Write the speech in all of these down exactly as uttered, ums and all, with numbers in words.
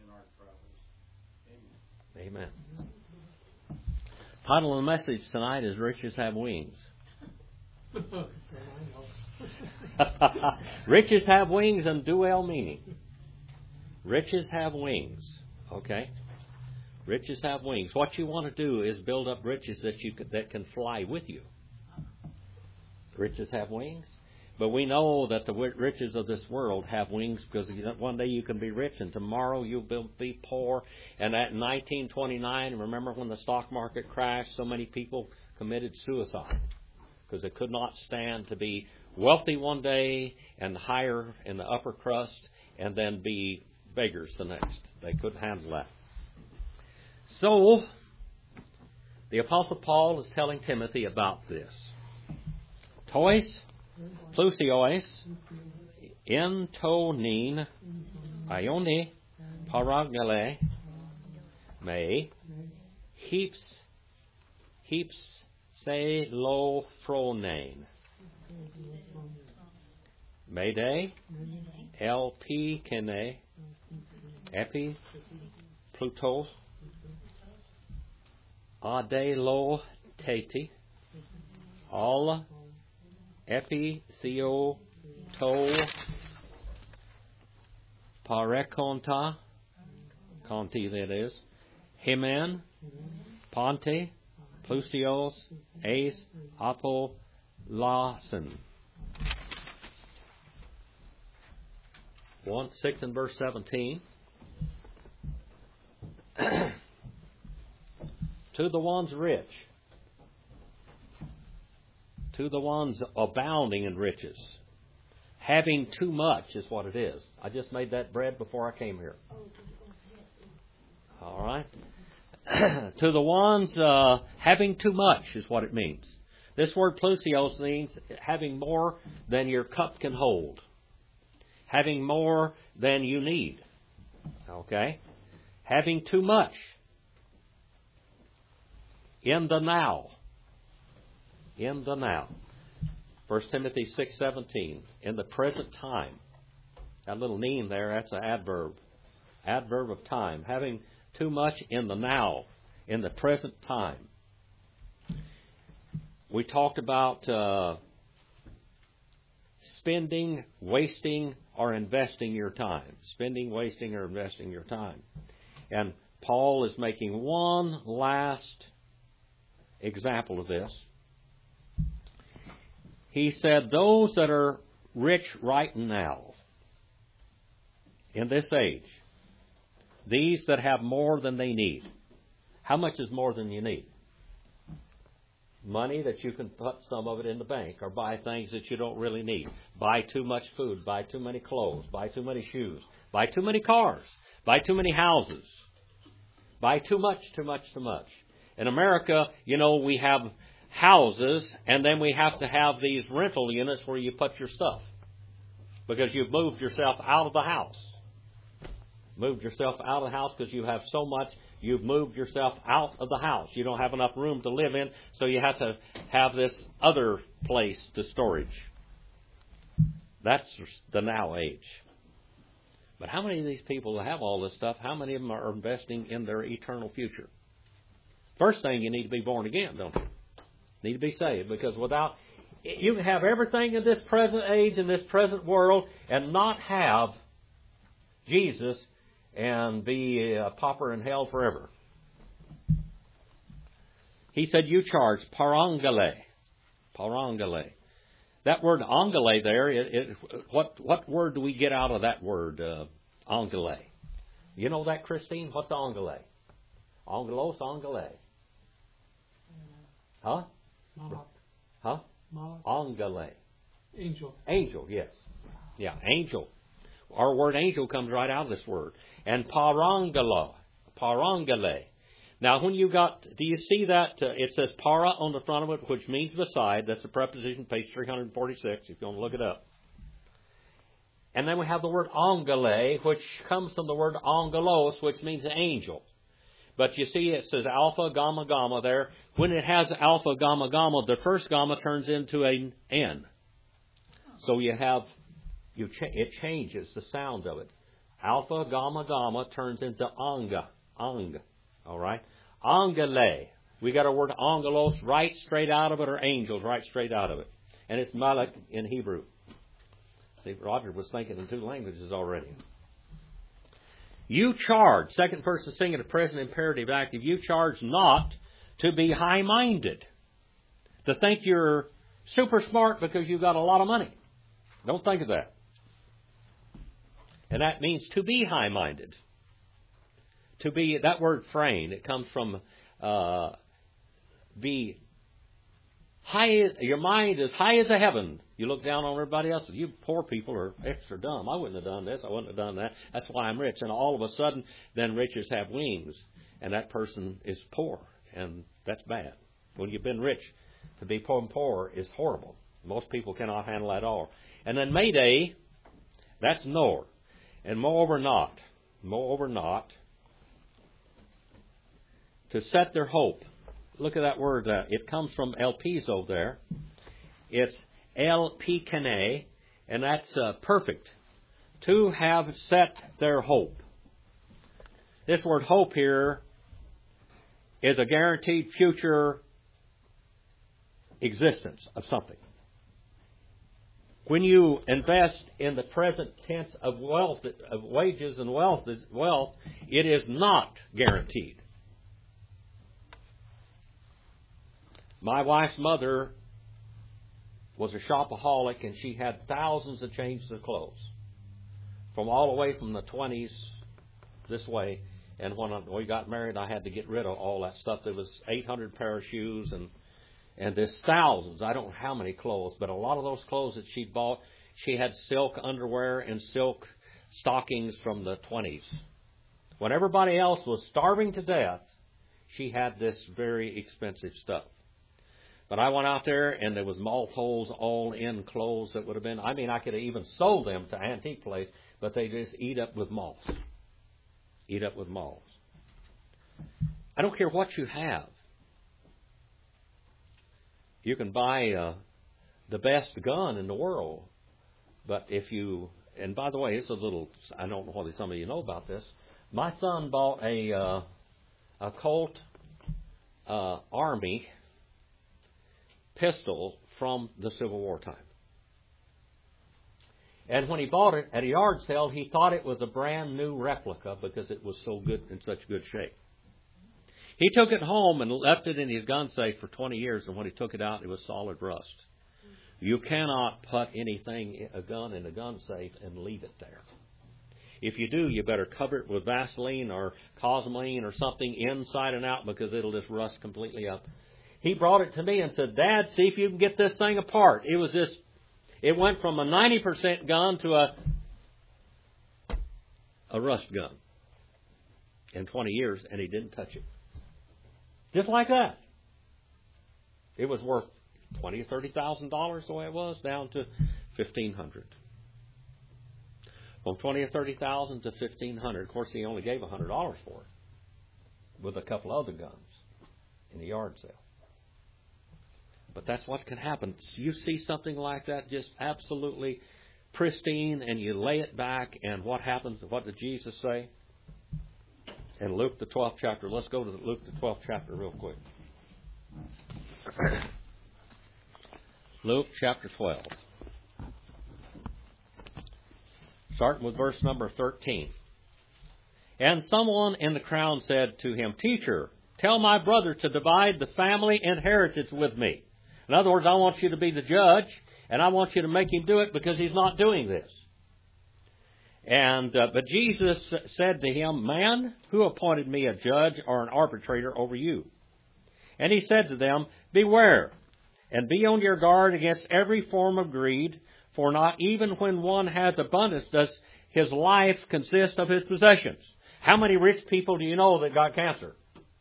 in our travels. Amen. Title of the message tonight is Riches Have Wings. Riches have wings and dual meaning. Riches have wings. Okay? Riches have wings. What you want to do is build up riches that you could, that can fly with you. Riches have wings. But we know that the riches of this world have wings because one day you can be rich and tomorrow you'll be poor. And at nineteen twenty-nine, remember when the stock market crashed, so many people committed suicide because they could not stand to be wealthy one day and higher in the upper crust and then be beggars the next. They couldn't handle that. So, the Apostle Paul is telling Timothy about this. Tois, plusios, entonin, ione, paragale, me, heaps, heaps, se lo phronein. Mede, elpi kene, epi, plutos, ade lo teti, all, epi, theo, to, parekonta, conti that is, himen, ponte, plusios, ace, apo, lasen. One six and verse seventeen. To the ones rich, to the ones abounding in riches, having too much is what it is. I just made that bread before I came here. All right. To the ones uh, having too much is what it means. This word plusios means having more than your cup can hold. Having more than you need. Okay? Having too much. In the now. In the now. First Timothy six seventeen. In the present time. That little name there, that's an adverb. Adverb of time. Having too much in the now. In the present time. We talked about uh, spending, wasting, or investing your time. Spending, wasting, or investing your time. And Paul is making one last example of this. He said, those that are rich right now, in this age, these that have more than they need. How much is more than you need? Money that you can put some of it in the bank or buy things that you don't really need. Buy too much food, buy too many clothes, buy too many shoes, buy too many cars, buy too many houses, buy too much, too much, too much. In America, you know, we have houses and then we have to have these rental units where you put your stuff because you've moved yourself out of the house. Moved yourself out of the house because you have so much. You've moved yourself out of the house. You don't have enough room to live in, so you have to have this other place to storage. That's the now age. But how many of these people that have all this stuff, how many of them are investing in their eternal future? First thing, you need to be born again, don't you? Need to be saved, because without, you can have everything in this present age, in this present world, and not have Jesus and be a pauper in hell forever. He said, you charge parangale. Parangale. That word angale there, it, it, what what word do we get out of that word, uh, angale? You know that, Christine? What's angale? Angelos, angale. Huh? Malak. Huh? Malak. Angale. Angel. Angel, yes. Yeah, angel. Our word angel comes right out of this word. And parangala, parangale. Now, when you got, do you see that? Uh, it says para on the front of it, which means beside. That's the preposition, page three forty-six, if you want to look it up. And then we have the word angele, which comes from the word angelos, which means angel. But you see, it says alpha, gamma, gamma there. When it has alpha, gamma, gamma, the first gamma turns into an N. So you have, you cha- it changes the sound of it. Alpha, gamma, gamma turns into anga. Ang. All right? Angele. We got our word angelos right straight out of it, or angels right straight out of it. And it's malak in Hebrew. See, Roger was thinking in two languages already. You charge, second person singular, present imperative active, you charge not to be high-minded. To think you're super smart because you've got a lot of money. Don't think of that. And that means to be high-minded. To be, that word frain, it comes from uh, be high, as, your mind is high as a heaven. You look down on everybody else. You poor people are extra dumb. I wouldn't have done this. I wouldn't have done that. That's why I'm rich. And all of a sudden, then riches have wings. And that person is poor. And that's bad. When you've been rich, to be poor and poor is horrible. Most people cannot handle that at all. And then Mayday, that's nor. And moreover not. Moreover not. To set their hope. Look at that word. Uh, it comes from elpizo there. It's el pikane, and that's uh, perfect. To have set their hope. This word hope here is a guaranteed future existence of something. When you invest in the present tense of wealth, of wages and wealth, wealth, it is not guaranteed. My wife's mother was a shopaholic, and she had thousands of changes of clothes, from all the way from the twenties this way. And when we got married, I had to get rid of all that stuff. There was eight hundred pair of shoes, and and there's thousands. I don't know how many clothes, but a lot of those clothes that she bought, she had silk underwear and silk stockings from the twenties. When everybody else was starving to death, she had this very expensive stuff. But I went out there, and there was moth holes all in clothes that would have been, I mean, I could have even sold them to antique place, but they just eat up with moths. Eat up with moths. I don't care what you have. You can buy uh, the best gun in the world, but if you, and by the way, it's a little, I don't know whether some of you know about this. My son bought a, uh, a Colt uh, Army pistol from the Civil War time. And when he bought it at a yard sale, he thought it was a brand new replica because it was so good, in such good shape. He took it home and left it in his gun safe for twenty years, and when he took it out, it was solid rust. You cannot put anything, a gun in a gun safe and leave it there. If you do, you better cover it with Vaseline or Cosmoline or something inside and out, because it'll just rust completely up. He brought it to me and said, Dad, see if you can get this thing apart. It was just, it went from a ninety percent gun to a a rust gun in twenty years, and he didn't touch it. Just like that. It was worth twenty thousand or thirty thousand dollars the way it was, down to fifteen hundred dollars. From twenty thousand or thirty thousand dollars to fifteen hundred dollars. Of course, he only gave one hundred dollars for it, with a couple other guns in the yard sale. But that's what can happen. You see something like that just absolutely pristine, and you lay it back, and what happens? What did Jesus say? In Luke the twelfth chapter. Let's go to Luke the twelfth chapter real quick. Luke chapter twelve. Starting with verse number thirteen. And someone in the crowd said to him, Teacher, tell my brother to divide the family inheritance with me. In other words, I want you to be the judge, and I want you to make him do it because he's not doing this. And uh, but Jesus said to him, Man, who appointed me a judge or an arbitrator over you? And he said to them, Beware, and be on your guard against every form of greed, for not even when one has abundance does his life consist of his possessions. How many rich people do you know that got cancer?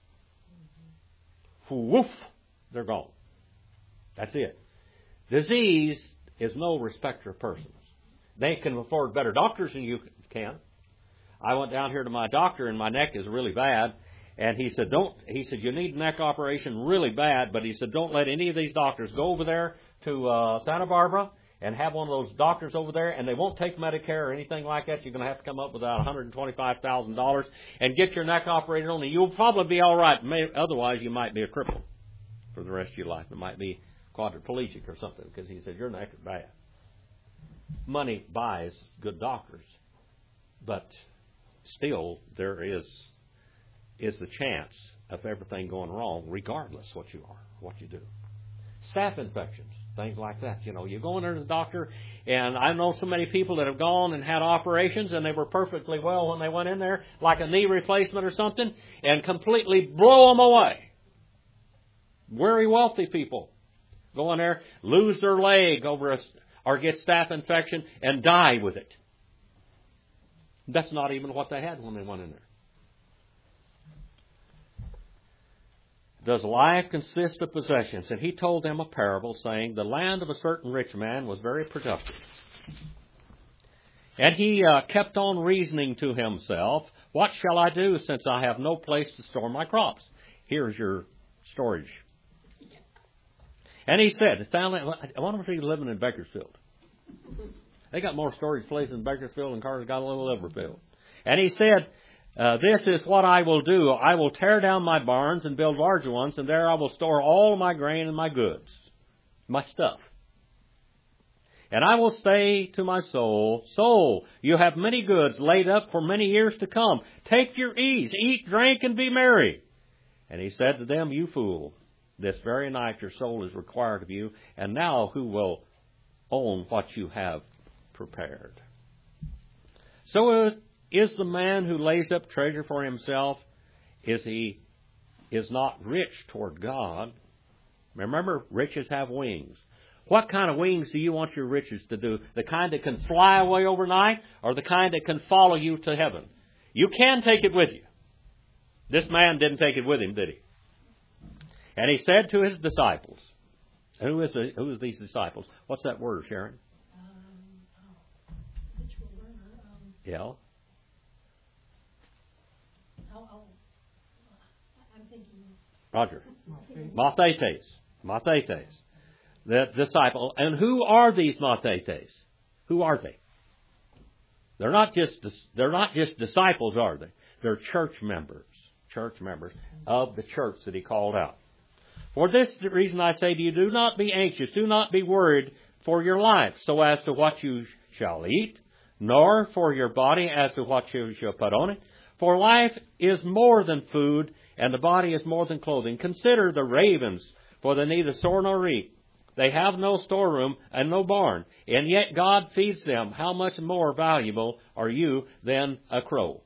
Woof, they're gone. That's it. Disease is no respecter of persons. They can afford better doctors than you can. I went down here to my doctor, and my neck is really bad. And he said, "Don't." He said, "You need a neck operation really bad." But he said, "Don't let any of these doctors go over there to uh, Santa Barbara and have one of those doctors over there, and they won't take Medicare or anything like that, you're going to have to come up with about one hundred twenty-five thousand dollars and get your neck operated on, and you'll probably be all right. May, otherwise, you might be a cripple for the rest of your life. It might be quadriplegic or something, because he said, your neck is bad. Money buys good doctors, but still there is is the chance of everything going wrong, regardless what you are, what you do. Staph infections, things like that. You know, you go in there to the doctor, and I know so many people that have gone and had operations, and they were perfectly well when they went in there, like a knee replacement or something, and completely blow them away. Very wealthy people go in there, lose their leg over a, or get staph infection, and die with it. That's not even what they had when they went in there. Does life consist of possessions? And he told them a parable, saying, the land of a certain rich man was very productive. And he uh, kept on reasoning to himself, what shall I do, since I have no place to store my crops? Here's your storage. And he said, I wonder if he's living in Bakersfield. They got more storage places in Bakersfield than cars got a little Liverpool. And he said, Uh, this is what I will do. I will tear down my barns and build larger ones, and there I will store all my grain and my goods, my stuff. And I will say to my soul, soul, you have many goods laid up for many years to come. Take your ease, eat, drink, and be merry. And he said to them, you fool, this very night your soul is required of you, and now who will own what you have prepared? So is Is the man who lays up treasure for himself, is he is not rich toward God? Remember, riches have wings. What kind of wings do you want your riches to do? The kind that can fly away overnight, or the kind that can follow you to heaven? You can take it with you. This man didn't take it with him, did he? And he said to his disciples, who is the, who is these disciples? What's that word, Sharon? Um, oh, habitual learner. Um, yeah. Roger. Mathetes. Mathetes. The disciple. And who are these Mathetes? Who are they? They're not just they're not just disciples, are they? They're church members. Church members of the church that he called out. For this reason I say to you, do not be anxious, do not be worried for your life, so as to what you shall eat, nor for your body as to what you shall put on it. For life is more than food, and the body is more than clothing. Consider the ravens, for they neither sow nor reap. They have no storeroom and no barn, and yet God feeds them. How much more valuable are you than a crow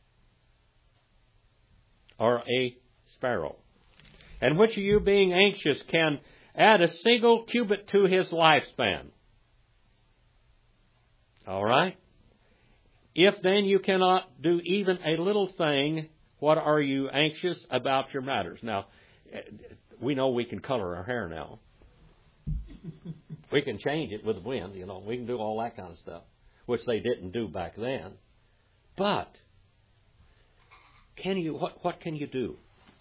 or a sparrow? And which of you, being anxious, can add a single cubit to his lifespan? All right? If then you cannot do even a little thing, what are you anxious about your matters? Now, we know we can color our hair now. We can change it with the wind, you know. We can do all that kind of stuff, which they didn't do back then. But can you? What what can you do?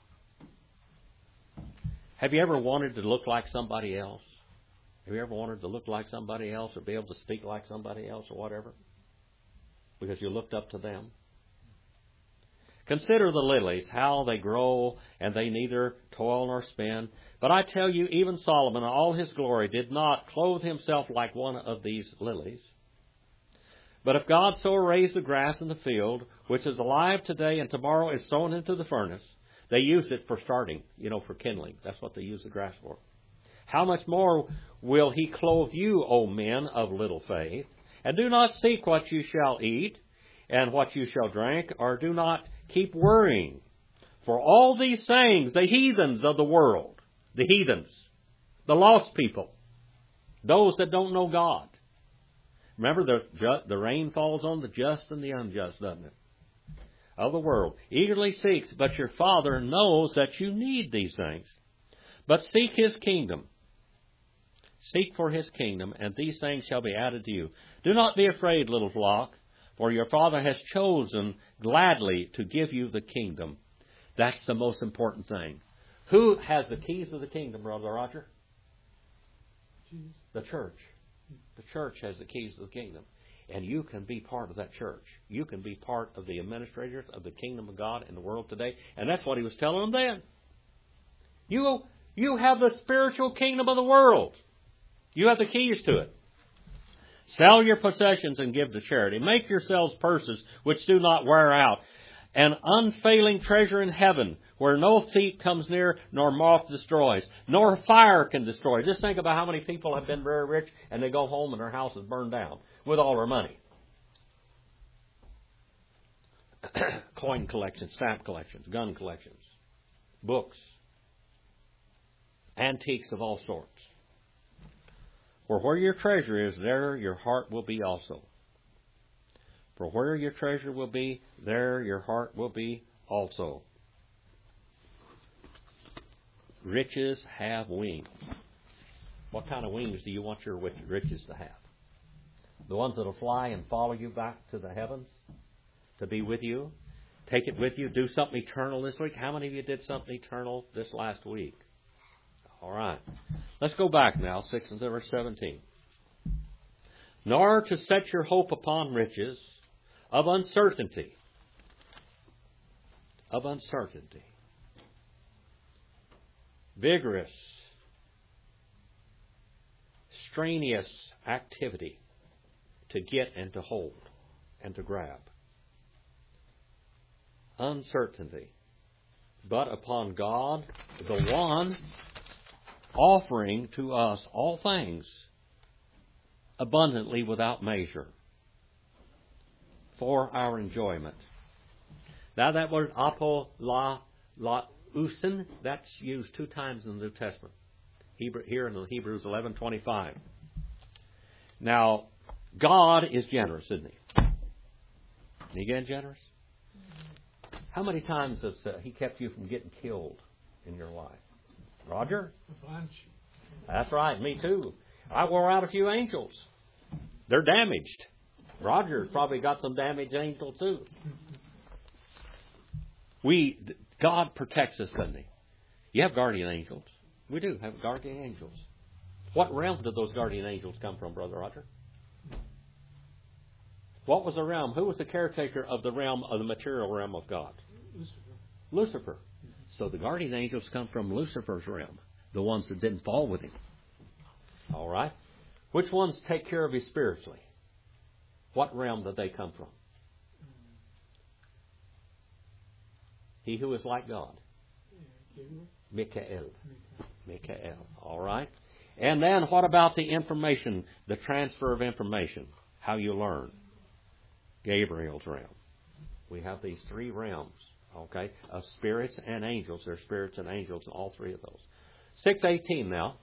Have you ever wanted to look like somebody else? Have you ever wanted to look like somebody else or be able to speak like somebody else or whatever? Because you looked up to them. Consider the lilies, how they grow, and they neither toil nor spin. But I tell you, even Solomon in all his glory did not clothe himself like one of these lilies. But if God so arrays the grass in the field, which is alive today and tomorrow is thrown into the furnace, they use it for starting, you know, for kindling. That's what they use the grass for. How much more will he clothe you, O men of little faith? And do not seek what you shall eat and what you shall drink, or do not keep worrying. For all these things, the heathens of the world, the heathens, the lost people, those that don't know God. Remember, the, ju- the rain falls on the just and the unjust, doesn't it? Of the world. Eagerly seeks, but your Father knows that you need these things. But seek His kingdom. Seek for His kingdom, and these things shall be added to you. Do not be afraid, little flock, for your Father has chosen gladly to give you the kingdom. That's the most important thing. Who has the keys of the kingdom, Brother Roger? Jesus. The church. The church has the keys to the kingdom. And you can be part of that church. You can be part of the administrators of the kingdom of God in the world today. And that's what he was telling them then. You, you have the spiritual kingdom of the world. You have the keys to it. Sell your possessions and give to charity. Make yourselves purses which do not wear out, an unfailing treasure in heaven, where no thief comes near, nor moth destroys, nor fire can destroy. Just think about how many people have been very rich, and they go home and their house is burned down with all their money. Coin collections, stamp collections, gun collections, books, antiques of all sorts. For where your treasure is, there your heart will be also. For where your treasure will be, there your heart will be also. Riches have wings. What kind of wings do you want your riches to have? The ones that will fly and follow you back to the heavens? To be with you? Take it with you? Do something eternal this week? How many of you did something eternal this last week? All right. Let's go back now, six and verse seventeen. Nor to set your hope upon riches of uncertainty. Of uncertainty. Vigorous, strenuous activity to get and to hold and to grab. Uncertainty. But upon God, the one offering to us all things abundantly without measure for our enjoyment. Now that word apo la la usin, that's used two times in the New Testament. Hebrew, here in Hebrews eleven twenty-five. Now, God is generous, isn't He? Is He again generous? How many times has uh, He kept you from getting killed in your life? Roger? A bunch. That's right, me too. I wore out a few angels. They're damaged. Roger's probably got some damaged angels too. We, God protects us, doesn't He? You have guardian angels. We do have guardian angels. What realm did those guardian angels come from, Brother Roger? What was the realm? Who was the caretaker of the realm of the material realm of God? Lucifer. Lucifer. So the guardian angels come from Lucifer's realm, the ones that didn't fall with him. All right? Which ones take care of you spiritually? What realm did they come from? He who is like God. Michael. Michael. All right? And then what about the information, the transfer of information? How you learn? Gabriel's realm. We have these three realms, okay, of spirits and angels. There's spirits and angels in all three of those. six eighteen now.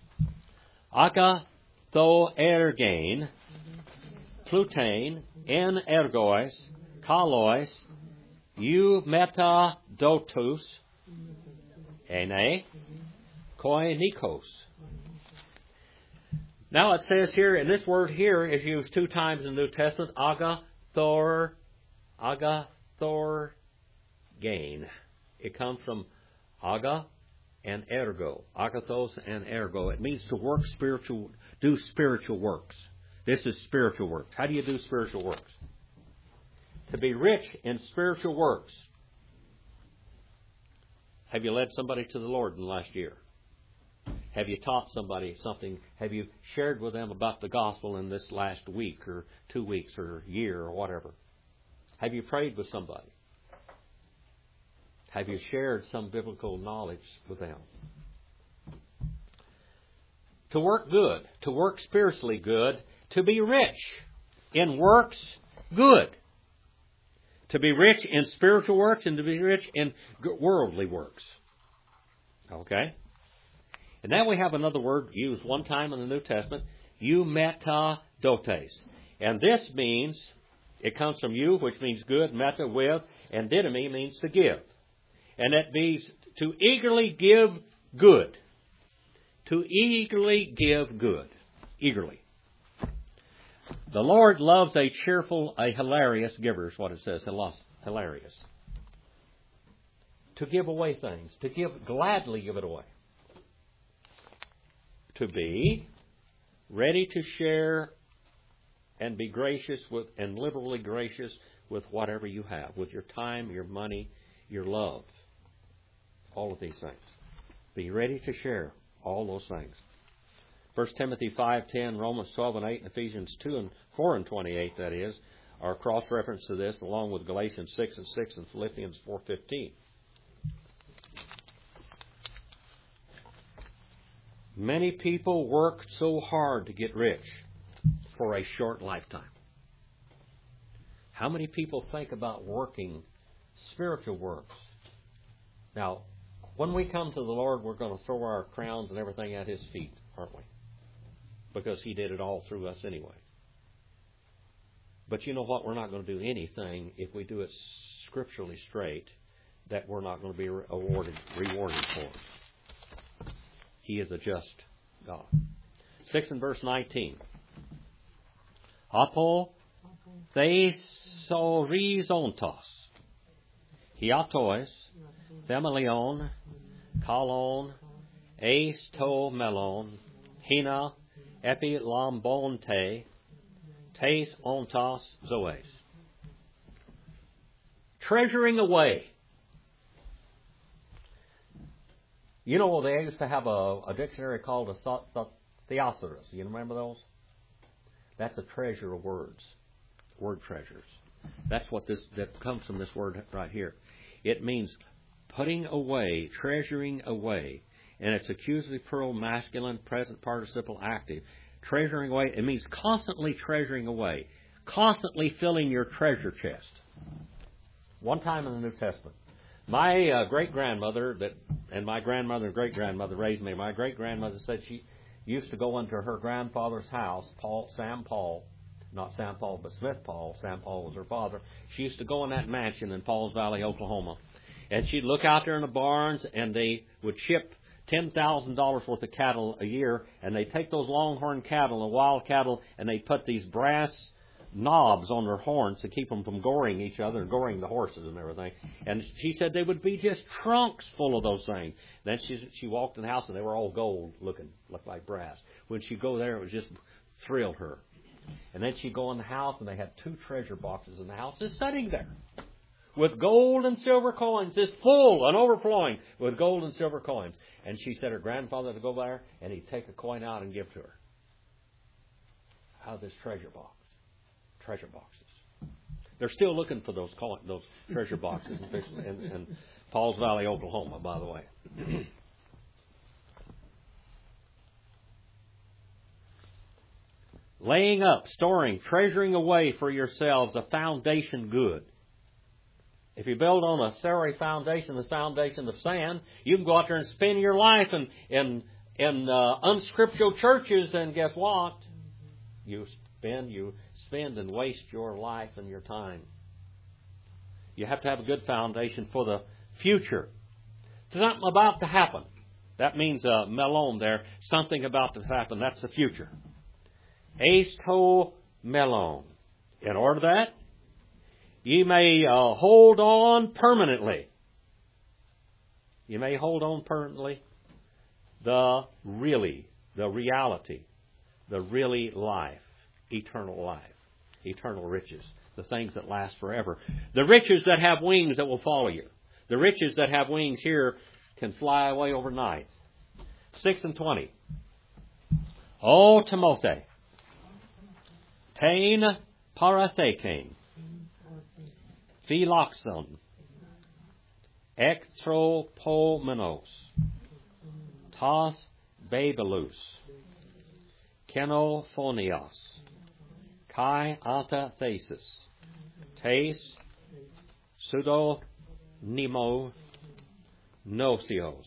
Agatho ergain, Plutain, en ergois, kalois, eu meta dotus, ene, koinikos. Now it says here, and this word here is used two times in the New Testament, agathor, agathor gain. It comes from aga and ergo, agathos and ergo. It means to work spiritual, do spiritual works. This is spiritual works. How do you do spiritual works? To be rich in spiritual works. Have you led somebody to the Lord in the last year? Have you taught somebody something? Have you shared with them about the gospel in this last week or two weeks or year or whatever? Have you prayed with somebody? Have you shared some biblical knowledge with them? To work good, to work spiritually good, to be rich in works good. To be rich in spiritual works and to be rich in worldly works. Okay? And then we have another word used one time in the New Testament, eumetadotes. And this means, it comes from you, which means good, meta, with, and didomi means to give. And it means to eagerly give good. To eagerly give good. Eagerly. The Lord loves a cheerful, a hilarious giver, is what it says. Hilarious. To give away things. To give, gladly give it away. To be ready to share and be gracious with, and liberally gracious with whatever you have, with your time, your money, your love. All of these things. Be ready to share all those things. First Timothy five ten, Romans twelve and eight, and Ephesians two and four and twenty-eight, that is, are cross-reference to this, along with Galatians six and six and Philippians four fifteen. Many people work so hard to get rich for a short lifetime. How many people think about working spiritual works? Now, when we come to the Lord, we're going to throw our crowns and everything at His feet, aren't we? Because He did it all through us anyway. But you know what? We're not going to do anything if we do it scripturally straight that we're not going to be awarded, rewarded for. He is a just God. six and verse nineteen. Apo thesaurizontos, hiatois, themelion, kalon, eis to melon, hina, epi lambonte, tes ontos zoes. Treasuring away. You know, they used to have a, a dictionary called a thesaurus. You remember those? That's a treasure of words. Word treasures. That's what this, that comes from this word right here. It means putting away, treasuring away. And it's accusative plural, masculine, present participle, active. Treasuring away, it means constantly treasuring away. Constantly filling your treasure chest. One time in the New Testament, my uh, great-grandmother, that, and my grandmother and great-grandmother raised me, my great-grandmother said she used to go into her grandfather's house, Paul, Sam Paul, not Sam Paul, but Smith Paul. Sam Paul was her father. She used to go in that mansion in Pauls Valley, Oklahoma. And she'd look out there in the barns, and they would ship ten thousand dollars worth of cattle a year, and they'd take those longhorn cattle and wild cattle, and they'd put these brass knobs on their horns to keep them from goring each other and goring the horses and everything. And she said they would be just trunks full of those things. Then she she walked in the house, and they were all gold looking, looked like brass. When she'd go there, it was just thrilled her. And then she'd go in the house, and they had two treasure boxes in the house just sitting there with gold and silver coins, just full and overflowing with gold and silver coins. And she said her grandfather would go there, and he'd take a coin out and give to her out of this treasure box. Treasure boxes. They're still looking for those coin, those treasure boxes in, in, in Pauls Valley, Oklahoma, by the way. Laying up, storing, treasuring away for yourselves a foundation good. If you build on a sorry foundation, the foundation of sand, you can go out there and spend your life in in, in uh, unscriptural churches, and guess what? You spend you spend and waste your life and your time. You have to have a good foundation for the future. Something about to happen. That means uh, melon there. Something about to happen. That's the future. Eis to melon. In order that, ye may uh, hold on permanently. You may hold on permanently. The really, the reality, the really life, eternal life, eternal riches, the things that last forever. The riches that have wings that will follow you. The riches that have wings here can fly away overnight. Six and twenty. O Timothy, tain paratheken, philoxon, ektropomenos, tas babelus, kenophonios, kai anta thesis, tes pseudonimo nocios.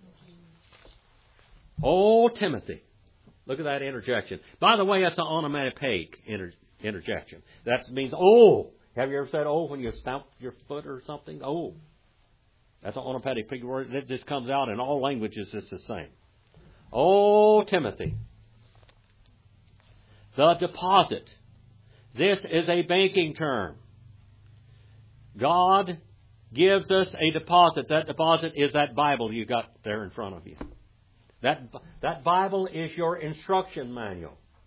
O Timothy. Look at that interjection. By the way, that's an onomatopoeic inter- interjection. That means, oh. Have you ever said, oh, when you stamp your foot or something? Oh. That's an onomatopoeic word. It just comes out in all languages. It's the same. O Timothy. The deposit. This is a banking term. God gives us a deposit. That deposit is that Bible you got there in front of you. That, that Bible is your instruction manual.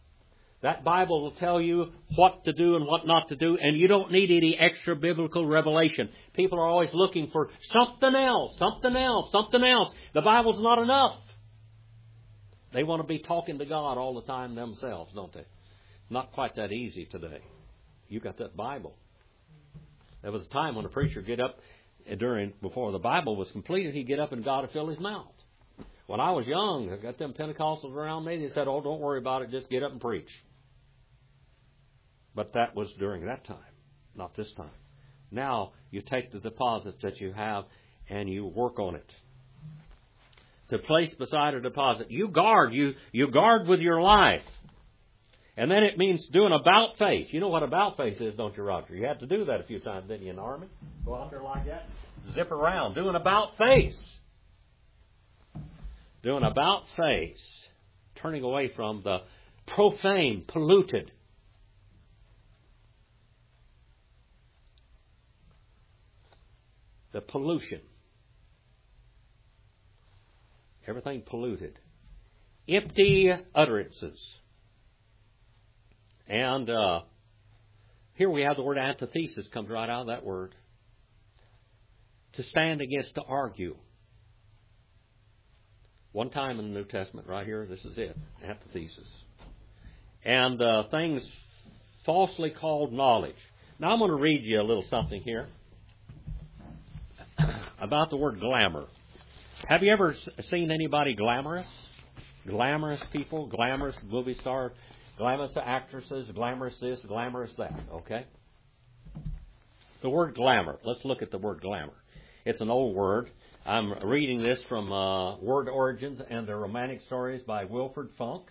That Bible will tell you what to do and what not to do, and you don't need any extra biblical revelation. People are always looking for something else, something else, something else. The Bible's not enough. They want to be talking to God all the time themselves, don't they? Not quite that easy today. You got that Bible. There was a time when a preacher get up during before the Bible was completed, he'd get up and God would fill his mouth. When I was young, I got them Pentecostals around me. They said, "Oh, don't worry about it. Just get up and preach." But that was during that time, not this time. Now you take the deposits that you have and you work on it. To place beside a deposit, you guard. You you guard with your life. And then it means doing about face. You know what about face is, don't you, Roger? You had to do that a few times, didn't you, in the Army? Go out there like that, zip around, doing about face. Doing about face. Turning away from the profane, polluted. The pollution. Everything polluted. Empty utterances. And uh, here we have the word antithesis comes right out of that word. To stand against, to argue. One time in the New Testament, right here, this is it, antithesis. And uh, things falsely called knowledge. Now I'm going to read you a little something here about the word glamour. Have you ever seen anybody glamorous? Glamorous people, glamorous movie star, glamorous actresses, glamorous this, glamorous that, okay? The word glamour. Let's look at the word glamour. It's an old word. I'm reading this from uh, Word Origins and the Romantic Stories by Wilfred Funk.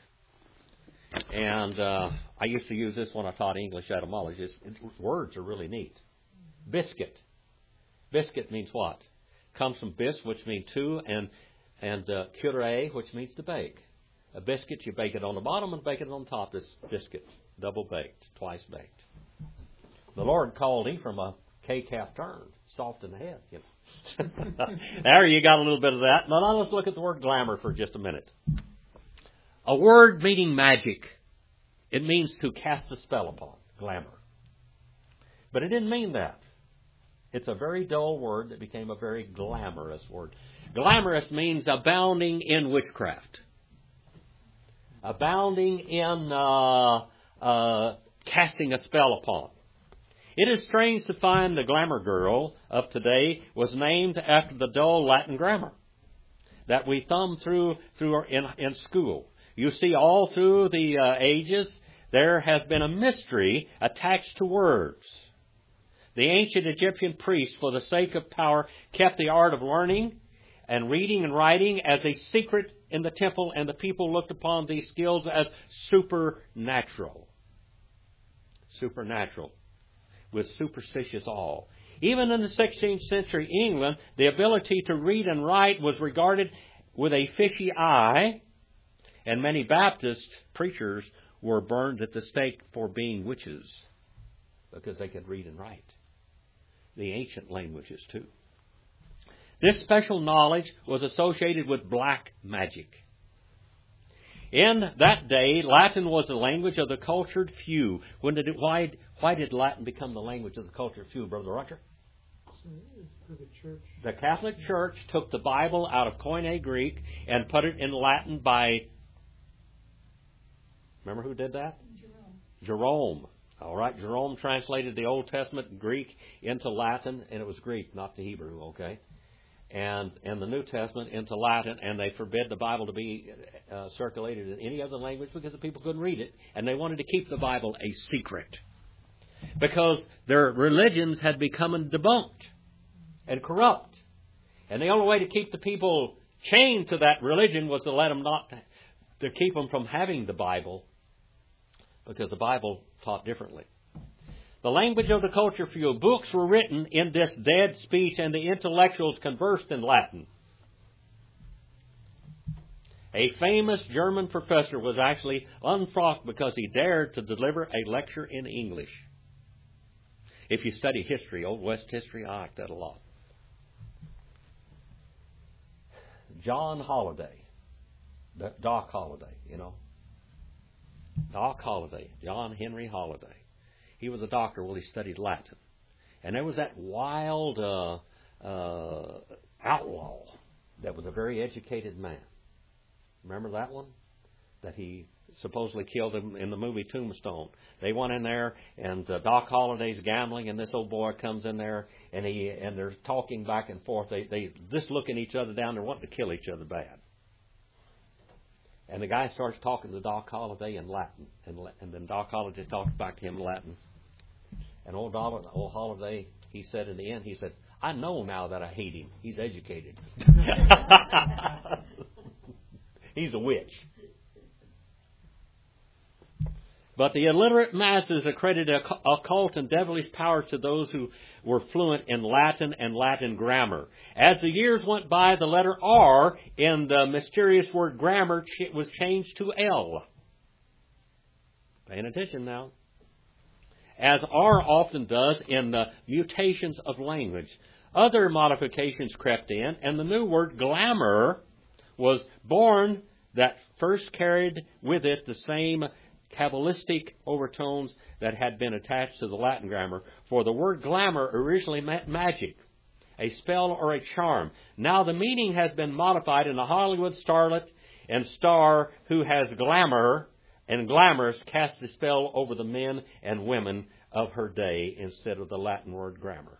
And uh, I used to use this when I taught English etymology. It's, it's, words are really neat. Biscuit. Biscuit means what? Comes from bis, which means two, and and uh, cure, which means to bake. A biscuit, you bake it on the bottom and bake it on top. It's biscuit, double baked, twice baked. The Lord called Ephraim a cake half turned, soft in the head. You know. There you got a little bit of that. Now, now let's look at the word glamour for just a minute. A word meaning magic. It means to cast a spell upon, glamour. But it didn't mean that. It's a very dull word that became a very glamorous word. Glamorous means abounding in witchcraft. Abounding in uh, uh, casting a spell upon. It is strange to find the glamour girl of today was named after the dull Latin grammar that we thumb through through in, in school. You see, all through the uh, ages, there has been a mystery attached to words. The ancient Egyptian priests, for the sake of power, kept the art of learning and reading and writing as a secret in the temple, and the people looked upon these skills as supernatural. Supernatural. With superstitious awe. Even in the sixteenth century England, the ability to read and write was regarded with a fishy eye, and many Baptist preachers were burned at the stake for being witches because they could read and write. The ancient languages, too. This special knowledge was associated with black magic. In that day, Latin was the language of the cultured few. When did it, why, why did Latin become the language of the cultured few, Brother Roger? For the church. The Catholic Church took the Bible out of Koine Greek and put it in Latin by... Remember who did that? Jerome. Jerome. All right, Jerome translated the Old Testament Greek into Latin, and it was Greek, not the Hebrew, okay? And and the New Testament into Latin, and they forbid the Bible to be uh, circulated in any other language because the people couldn't read it, and they wanted to keep the Bible a secret because their religions had become debunked and corrupt, and the only way to keep the people chained to that religion was to let them not to keep them from having the Bible, because the Bible taught differently. The language of the culture few. Books were written in this dead speech, and the intellectuals conversed in Latin. A famous German professor was actually unfrocked because he dared to deliver a lecture in English. If you study history, Old West history, I like that a lot. John Holiday, Doc Holliday, you know. Doc Holliday, John Henry Holliday. He was a doctor. Well, he studied Latin. And there was that wild uh, uh, outlaw that was a very educated man. Remember that one? That he supposedly killed him in the movie Tombstone. They went in there, and uh, Doc Holliday's gambling, and this old boy comes in there, and he and they're talking back and forth. They they just looking each other down. They're wanting to kill each other bad. And the guy starts talking to Doc Holliday in Latin, and and then Doc Holliday talks back to him in Latin. And old Doc, old Holliday, he said in the end, he said, "I know now that I hate him. He's educated. He's a witch." But the illiterate masses accredited occult and devilish powers to those who were fluent in Latin and Latin grammar. As the years went by, the letter R in the mysterious word grammar was changed to L. Paying attention now. As R often does in the mutations of language. Other modifications crept in, and the new word glamour was born that first carried with it the same Kabbalistic overtones that had been attached to the Latin grammar, for the word glamour originally meant magic, a spell or a charm. Now the meaning has been modified in a Hollywood starlet and star who has glamour and glamorous cast a spell over the men and women of her day instead of the Latin word grammar.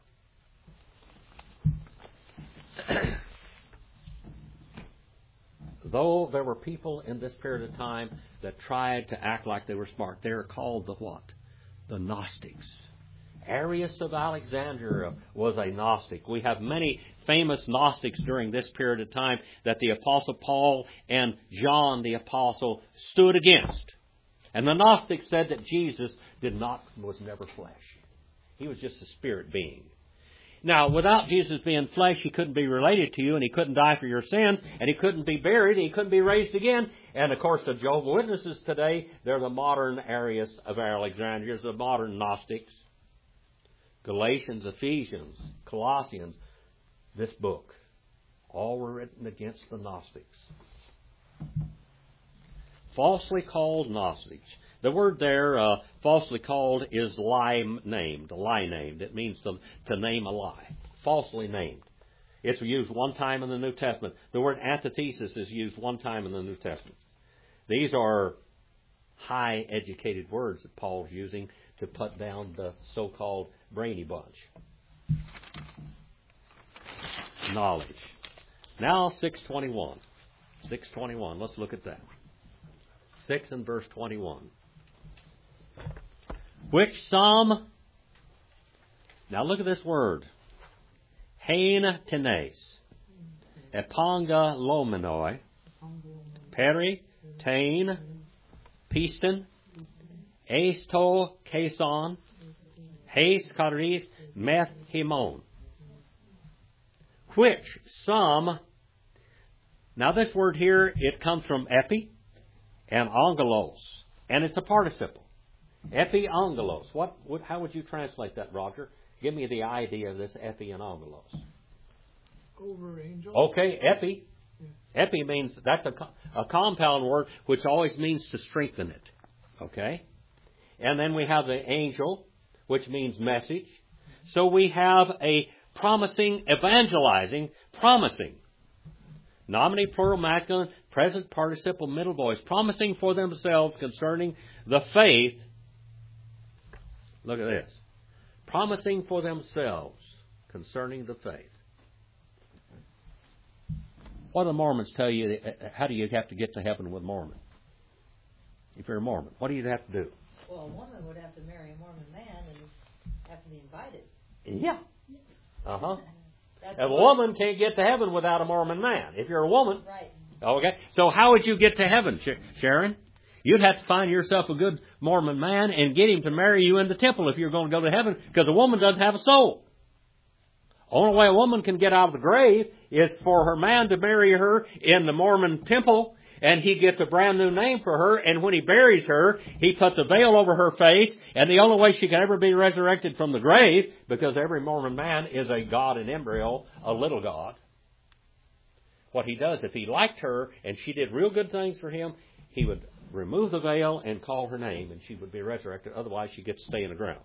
Though there were people in this period of time that tried to act like they were smart, they were called the what? The Gnostics. Arius of Alexandria was a Gnostic. We have many famous Gnostics during this period of time that the Apostle Paul and John the Apostle stood against. And the Gnostics said that Jesus did not, was never flesh. He was just a spirit being. Now, without Jesus being flesh, He couldn't be related to you, and He couldn't die for your sins, and He couldn't be buried, and He couldn't be raised again. And, of course, the Jehovah's Witnesses today, they're the modern Arius of Alexandria, the modern Gnostics. Galatians, Ephesians, Colossians, this book, all were written against the Gnostics. Falsely called Gnostics. The word there, uh, falsely called, is lie named, lie named. It means to, to name a lie. Falsely named. It's used one time in the New Testament. The word antithesis is used one time in the New Testament. These are high educated words that Paul's using to put down the so-called brainy bunch. Knowledge. Now six twenty-one. six twenty-one. Let's look at that. six and verse twenty-one. Which some, now look at this word, hein tenes, epanga lomenoi, peri, tain, piston, esto kason, heis charis, meth himon. Which some, now this word here, it comes from epi and angelos, and it's a participle. Epi angelos. What, what? How would you translate that, Roger? Give me the idea of this epi and angelos. Over angel. Okay, epi. Yeah. Epi means, that's a, a compound word which always means to strengthen it. Okay? And then we have the angel, which means message. So we have a promising, evangelizing, promising. Nominee, plural, masculine, present participle, middle voice. Promising for themselves concerning the faith. Look at this. Promising for themselves concerning the faith. What do the Mormons tell you? How do you have to get to heaven with Mormon? If you're a Mormon, what do you have to do? Well, a woman would have to marry a Mormon man and have to be invited. Yeah. Uh-huh. A woman can't get to heaven without a Mormon man. If you're a woman. Right. Okay. So how would you get to heaven, Sharon? You'd have to find yourself a good Mormon man and get him to marry you in the temple if you're going to go to heaven, because a woman doesn't have a soul. Only way a woman can get out of the grave is for her man to marry her in the Mormon temple, and he gets a brand new name for her, and when he buries her, he puts a veil over her face, and the only way she can ever be resurrected from the grave, because every Mormon man is a god in embryo, a little god. What he does, if he liked her and she did real good things for him, he would remove the veil and call her name, and she would be resurrected. Otherwise, she gets to stay in the ground.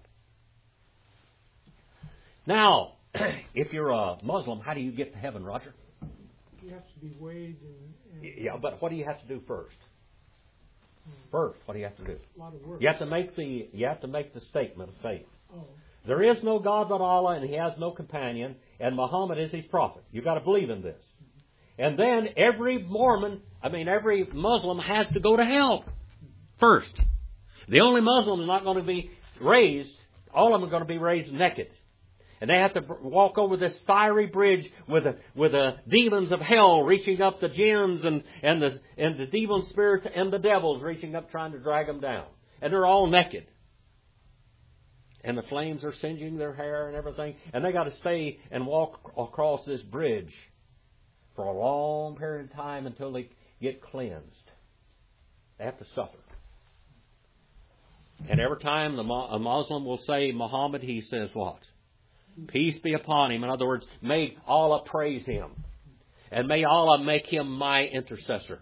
Now, if you're a Muslim, how do you get to heaven, Roger? You have to be weighed and, and Yeah, but what do you have to do first? First, what do you have to do? a lot of work. You have to make the you have to make the statement of faith. Oh, There is no God but Allah, and He has no companion, and Muhammad is His prophet. You've got to believe in this. And then every Mormon, I mean every Muslim has to go to hell first. The only Muslim is not going to be raised, all of them are going to be raised naked. And they have to walk over this fiery bridge with the, with the demons of hell reaching up, the jinns and, and, the, and the demon spirits and the devils reaching up trying to drag them down. And they're all naked. And the flames are singeing their hair and everything. And they got to stay and walk across this bridge for a long period of time until they get cleansed. They have to suffer. And every time the, a Muslim will say Muhammad, he says what? Peace be upon him. In other words, may Allah praise him. And may Allah make him my intercessor.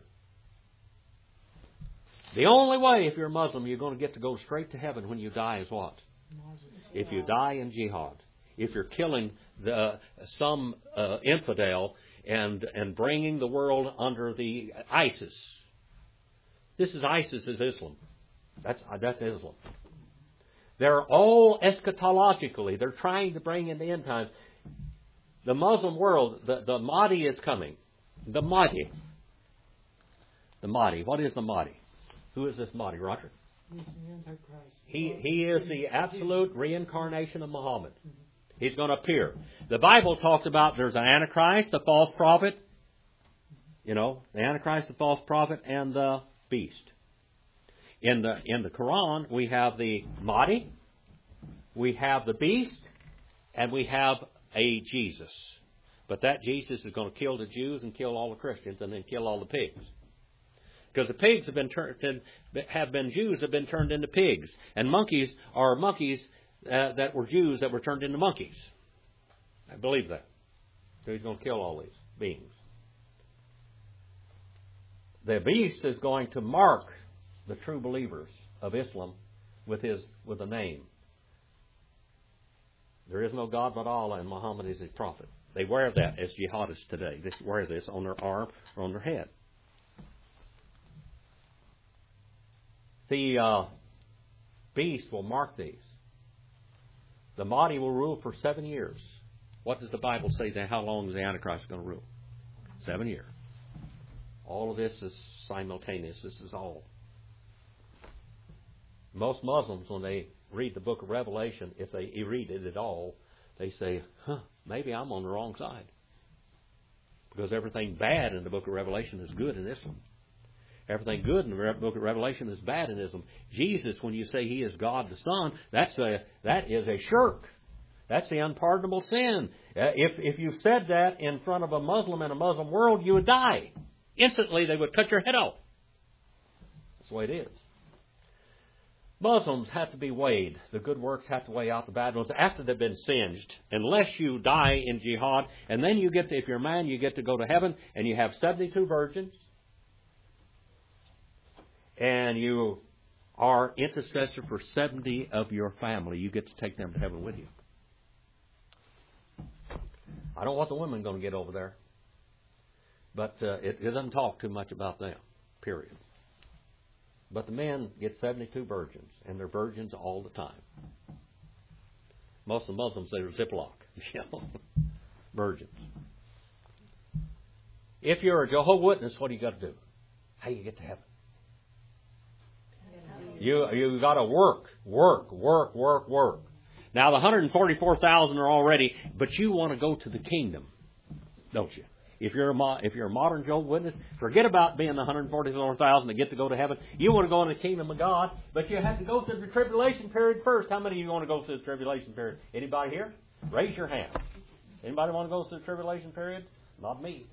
The only way, if you're a Muslim, you're going to get to go straight to heaven when you die is what? If you die in jihad. If you're killing the, some uh, infidel and, and bringing the world under the ISIS. This is ISIS is Islam. That's, that's Islam. They're all eschatologically. They're trying to bring in the end times. The Muslim world, the, the Mahdi is coming. The Mahdi. The Mahdi. What is the Mahdi? Who is this Mahdi, Roger? he's the Antichrist. He, he is the absolute reincarnation of Muhammad. He's going to appear. The Bible talks about there's an Antichrist, the false prophet. You know, the Antichrist, the false prophet, and the beast. In the in the Quran, we have the Mahdi, we have the beast, and we have a Jesus. But that Jesus is going to kill the Jews and kill all the Christians and then kill all the pigs. Because the pigs have been turned have been Jews have been turned into pigs, and monkeys are monkeys uh, that were Jews that were turned into monkeys. I believe that. So he's going to kill all these beings. The beast is going to mark the true believers of Islam with his with a name. There is no God but Allah, and Muhammad is His prophet. They wear that as jihadists today. They wear this on their arm or on their head. The uh, beast will mark these. The Mahdi will rule for seven years. What does the Bible say that how long is the Antichrist going to rule? Seven years. All of this is simultaneous. This is all. Most Muslims, when they read the book of Revelation, if they read it at all, they say, huh, maybe I'm on the wrong side. Because everything bad in the book of Revelation is good in Islam. Everything good in the book of Revelation is bad in Islam. Jesus, when you say He is God the Son, that's a, that is a shirk. That's the unpardonable sin. Uh, if, if you said that in front of a Muslim in a Muslim world, you would die. Instantly, they would cut your head off. That's the way it is. Muslims have to be weighed. The good works have to weigh out the bad ones after they've been singed. Unless you die in jihad, and then you get to, if you're a man, you get to go to heaven, and you have seventy-two virgins, and you are intercessor for seventy of your family. You get to take them to heaven with you. I don't want the women going to get over there, but uh, it, it doesn't talk too much about them, period. But the men get seventy-two virgins, and they're virgins all the time. Most of the Muslims, they're Ziploc, you know, virgins. If you're a Jehovah's Witness, what do you got to do? How do you get to heaven? You you got to work, work, work, work, work. Now the one hundred forty-four thousand are already, but you want to go to the kingdom, don't you? If you're a mo- if you're a modern Jehovah's Witness, forget about being the one hundred forty-four thousand to get to go to heaven. You want to go in the kingdom of God, but you have to go through the tribulation period first. How many of you want to go through the tribulation period? Anybody here? Raise your hand. Anybody want to go through the tribulation period? Not me.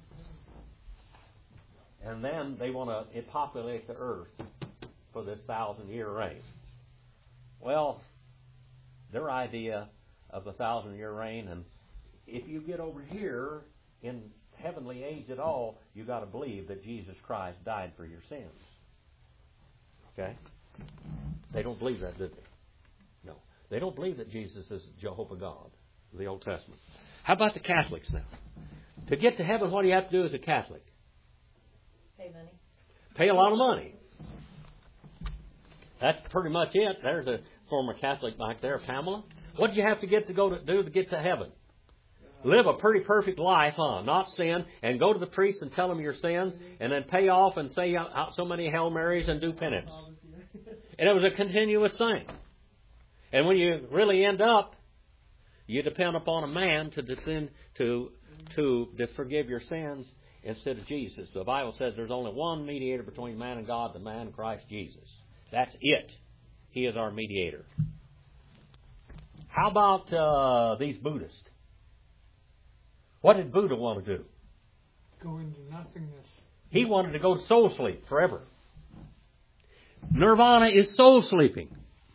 And then they want to populate the earth for this thousand-year reign. Well, their idea of the thousand-year reign, and if you get over here in heavenly age at all, you got to believe that Jesus Christ died for your sins. Okay? They don't believe that, do they? No. They don't believe that Jesus is Jehovah God, the Old Testament. How about the Catholics now? To get to heaven, what do you have to do as a Catholic? Pay money. Pay a lot of money. That's pretty much it. There's a former Catholic back there, Pamela. What do you have to get to go to do to get to heaven? Live a pretty perfect life, huh? Not sin, and go to the priest and tell him your sins, and then pay off and say out so many Hail Marys and do penance. And it was a continuous thing. And when you really end up, you depend upon a man to descend to to to forgive your sins instead of Jesus. The Bible says there's only one mediator between man and God, the man Christ Jesus. That's it. He is our mediator. How about uh, these Buddhists? What did Buddha want to do? Go into nothingness. He wanted to go to soul sleep forever. Nirvana is soul sleeping.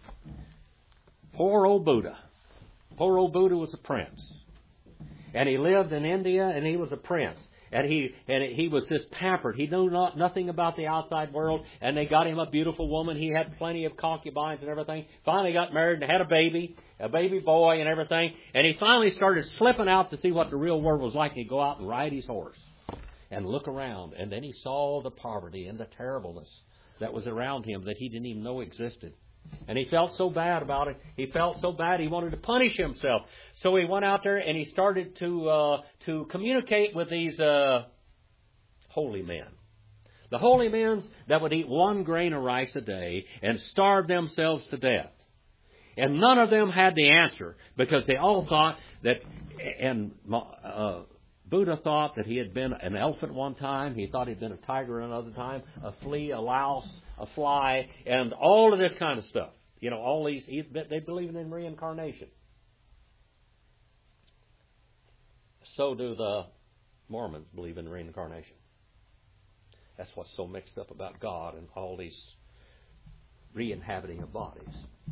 Poor old Buddha. Poor old Buddha was a prince. And he lived in India, and he was a prince. And he and he was just pampered. He knew not, nothing about the outside world. And they got him a beautiful woman. He had plenty of concubines and everything. Finally got married and had a baby, a baby boy and everything. And he finally started slipping out to see what the real world was like. He'd go out and ride his horse and look around. And then he saw the poverty and the terribleness that was around him that he didn't even know existed. And he felt so bad about it. He felt so bad he wanted to punish himself. So he went out there and he started to uh, to communicate with these uh, holy men. The holy men that would eat one grain of rice a day and starve themselves to death. And none of them had the answer because they all thought that, and uh, Buddha thought that he had been an elephant one time. He thought he'd been a tiger another time, a flea, a louse, a fly, and all of this kind of stuff. You know, all these, they believe in reincarnation. So do the Mormons believe in reincarnation. That's what's so mixed up about God and all these re-inhabiting of bodies.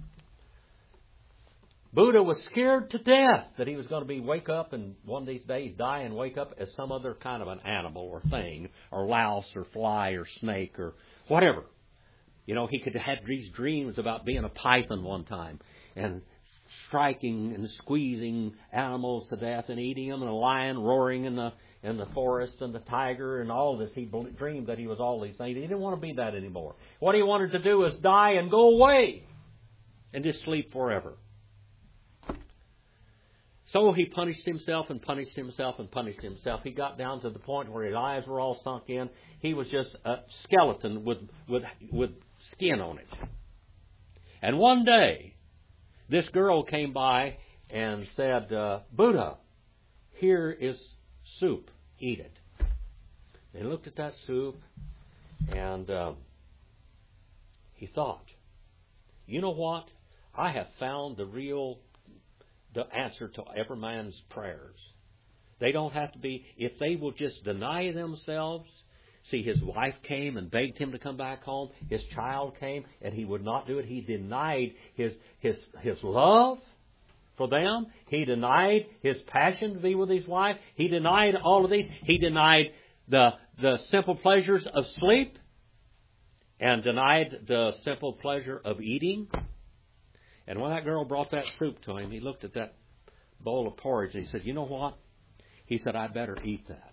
Buddha was scared to death that he was going to be wake up and one of these days die and wake up as some other kind of an animal or thing, or louse or fly or snake or whatever. You know, he could have had these dreams about being a python one time and striking and squeezing animals to death and eating them, and a lion roaring in the in the forest and the tiger and all this. He dreamed that he was all these things. He didn't want to be that anymore. What he wanted to do was die and go away and just sleep forever. So he punished himself and punished himself and punished himself. He got down to the point where his eyes were all sunk in. He was just a skeleton with with with skin on it. And one day, this girl came by and said, uh, Buddha, here is soup. Eat it. They looked at that soup, and uh, he thought, you know what? I have found the real the answer to every man's prayers. They don't have to be, if they will just deny themselves. See, his wife came and begged him to come back home. His child came and he would not do it. He denied his his his love for them. He denied his passion to be with his wife. He denied all of these. He denied the the simple pleasures of sleep and denied the simple pleasure of eating. And when that girl brought that soup to him, he looked at that bowl of porridge and he said, you know what? He said, I better eat that.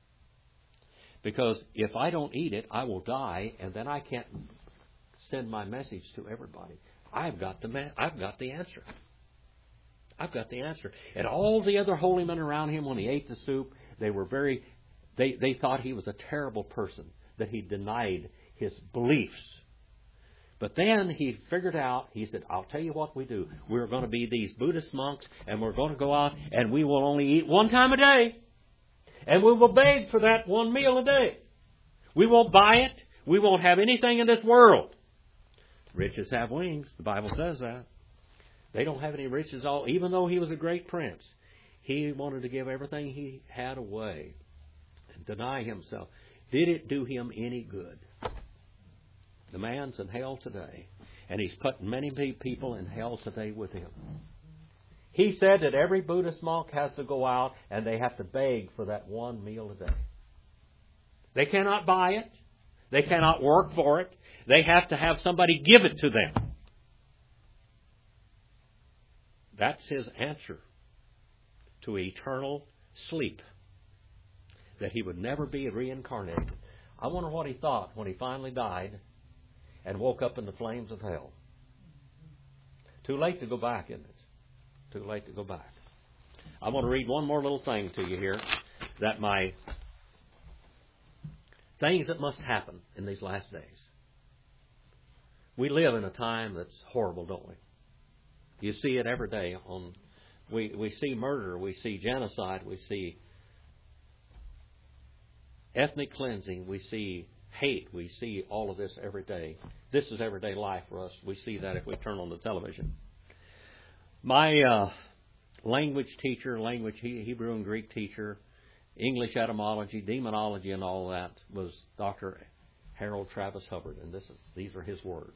Because if I don't eat it, I will die, and then I can't send my message to everybody. I've got the ma- I've got the answer. I've got the answer. And all the other holy men around him, when he ate the soup, they were very, they, they thought he was a terrible person, that he denied his beliefs. But then he figured out, he said, I'll tell you what we do. We're going to be these Buddhist monks, and we're going to go out, and we will only eat one time a day. And we will beg for that one meal a day. We won't buy it. We won't have anything in this world. Riches have wings. The Bible says that. They don't have any riches at all. Even though he was a great prince, he wanted to give everything he had away and deny himself. Did it do him any good? The man's in hell today, and he's put many people in hell today with him. He said that every Buddhist monk has to go out and they have to beg for that one meal a day. They cannot buy it. They cannot work for it. They have to have somebody give it to them. That's his answer to eternal sleep, that he would never be reincarnated. I wonder what he thought when he finally died and woke up in the flames of hell. Too late to go back, isn't it? Too late to go back. I want to read one more little thing to you here, that my things that must happen in these last days. We live in a time that's horrible, don't we? You see it every day. On we we see murder, we see genocide, we see ethnic cleansing, we see hate, we see all of this every day. This is everyday life for us. We see that if we turn on the television. My uh, language teacher, language Hebrew and Greek teacher, English etymology, demonology, and all that was Doctor Harold Travis Hubbard, and this is these are his words.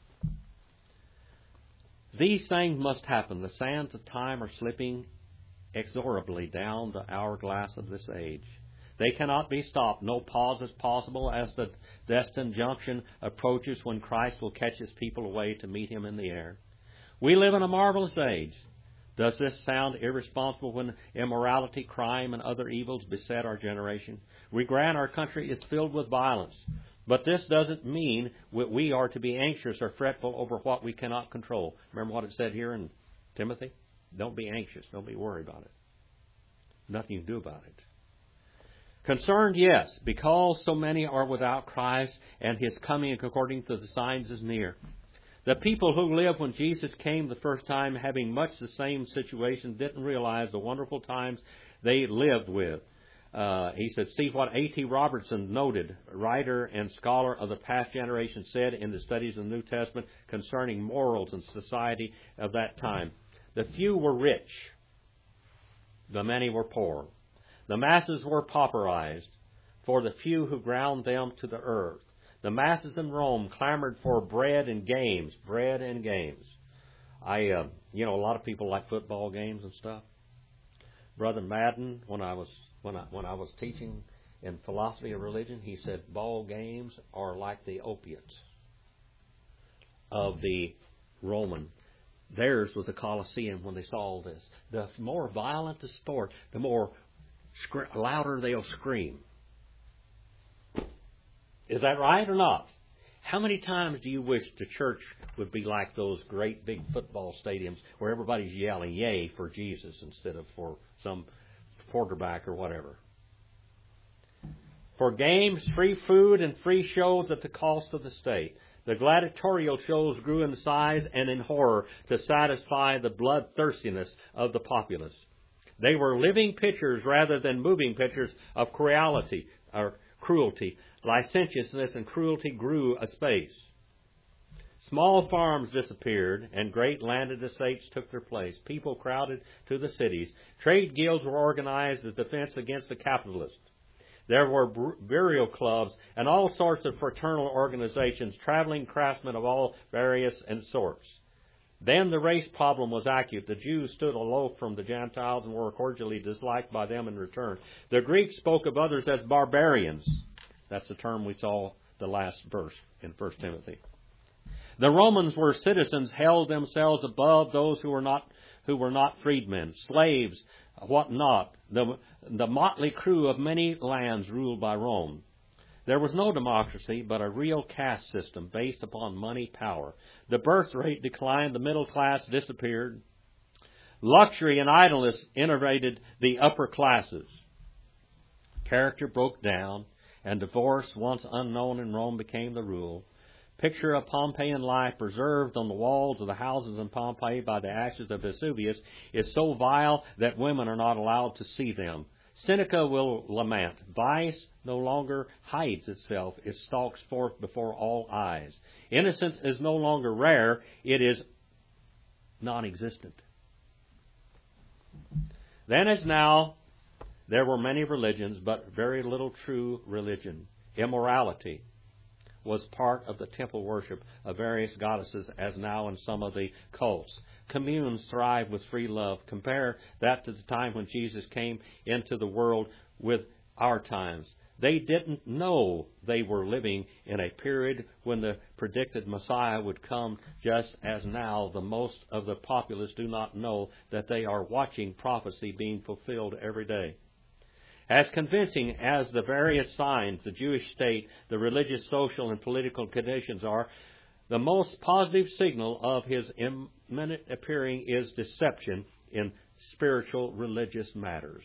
These things must happen. The sands of time are slipping inexorably down the hourglass of this age. They cannot be stopped. No pause is possible as the destined junction approaches when Christ will catch His people away to meet Him in the air. We live in a marvelous age. Does this sound irresponsible when immorality, crime, and other evils beset our generation? We grant our country is filled with violence. But this doesn't mean we are to be anxious or fretful over what we cannot control. Remember what it said here in Timothy? Don't be anxious. Don't be worried about it. Nothing you can do about it. Concerned, yes, because so many are without Christ and His coming according to the signs is near. The people who lived when Jesus came the first time, having much the same situation, didn't realize the wonderful times they lived with. Uh, he said, see what A T Robertson, noted writer and scholar of the past generation, said in the studies of the New Testament concerning morals and society of that time. The few were rich. The many were poor. The masses were pauperized for the few who ground them to the earth. The masses in Rome clamored for bread and games, bread and games. I, uh, you know, a lot of people like football games and stuff. Brother Madden, when I was when I when I was teaching in philosophy of religion, he said ball games are like the opiates of the Roman. Theirs was the Colosseum when they saw all this. The more violent the sport, the more scr- louder they'll scream. Is that right or not? How many times do you wish the church would be like those great big football stadiums where everybody's yelling yay for Jesus instead of for some quarterback or whatever? For games, free food, and free shows at the cost of the state. The gladiatorial shows grew in size and in horror to satisfy the bloodthirstiness of the populace. They were living pictures rather than moving pictures of cruelty, or cruelty. Licentiousness and cruelty grew apace. Small farms disappeared, and great landed estates took their place. People crowded to the cities. Trade guilds were organized as defense against the capitalists. There were burial clubs and all sorts of fraternal organizations, traveling craftsmen of all various and sorts. Then the race problem was acute. The Jews stood aloof from the Gentiles and were cordially disliked by them in return. The Greeks spoke of others as barbarians. That's the term we saw the last verse in First Timothy. The Romans were citizens, held themselves above those who were not who were not freedmen, slaves, what not. The, the motley crew of many lands ruled by Rome. There was no democracy, but a real caste system based upon money power. The birth rate declined, the middle class disappeared. Luxury and idleness enervated the upper classes. Character broke down, and divorce, once unknown in Rome, became the rule. Picture of Pompeian life preserved on the walls of the houses in Pompeii by the ashes of Vesuvius is so vile that women are not allowed to see them. Seneca will lament, vice no longer hides itself, it stalks forth before all eyes. Innocence is no longer rare, it is non-existent. Then as now, there were many religions, but very little true religion. Immorality was part of the temple worship of various goddesses, as now in some of the cults. Communes thrive with free love. Compare that to the time when Jesus came into the world with our times. They didn't know they were living in a period when the predicted Messiah would come, just as now the most of the populace do not know that they are watching prophecy being fulfilled every day. As convincing as the various signs, the Jewish state, the religious, social, and political conditions are, the most positive signal of His imminent appearing is deception in spiritual religious matters.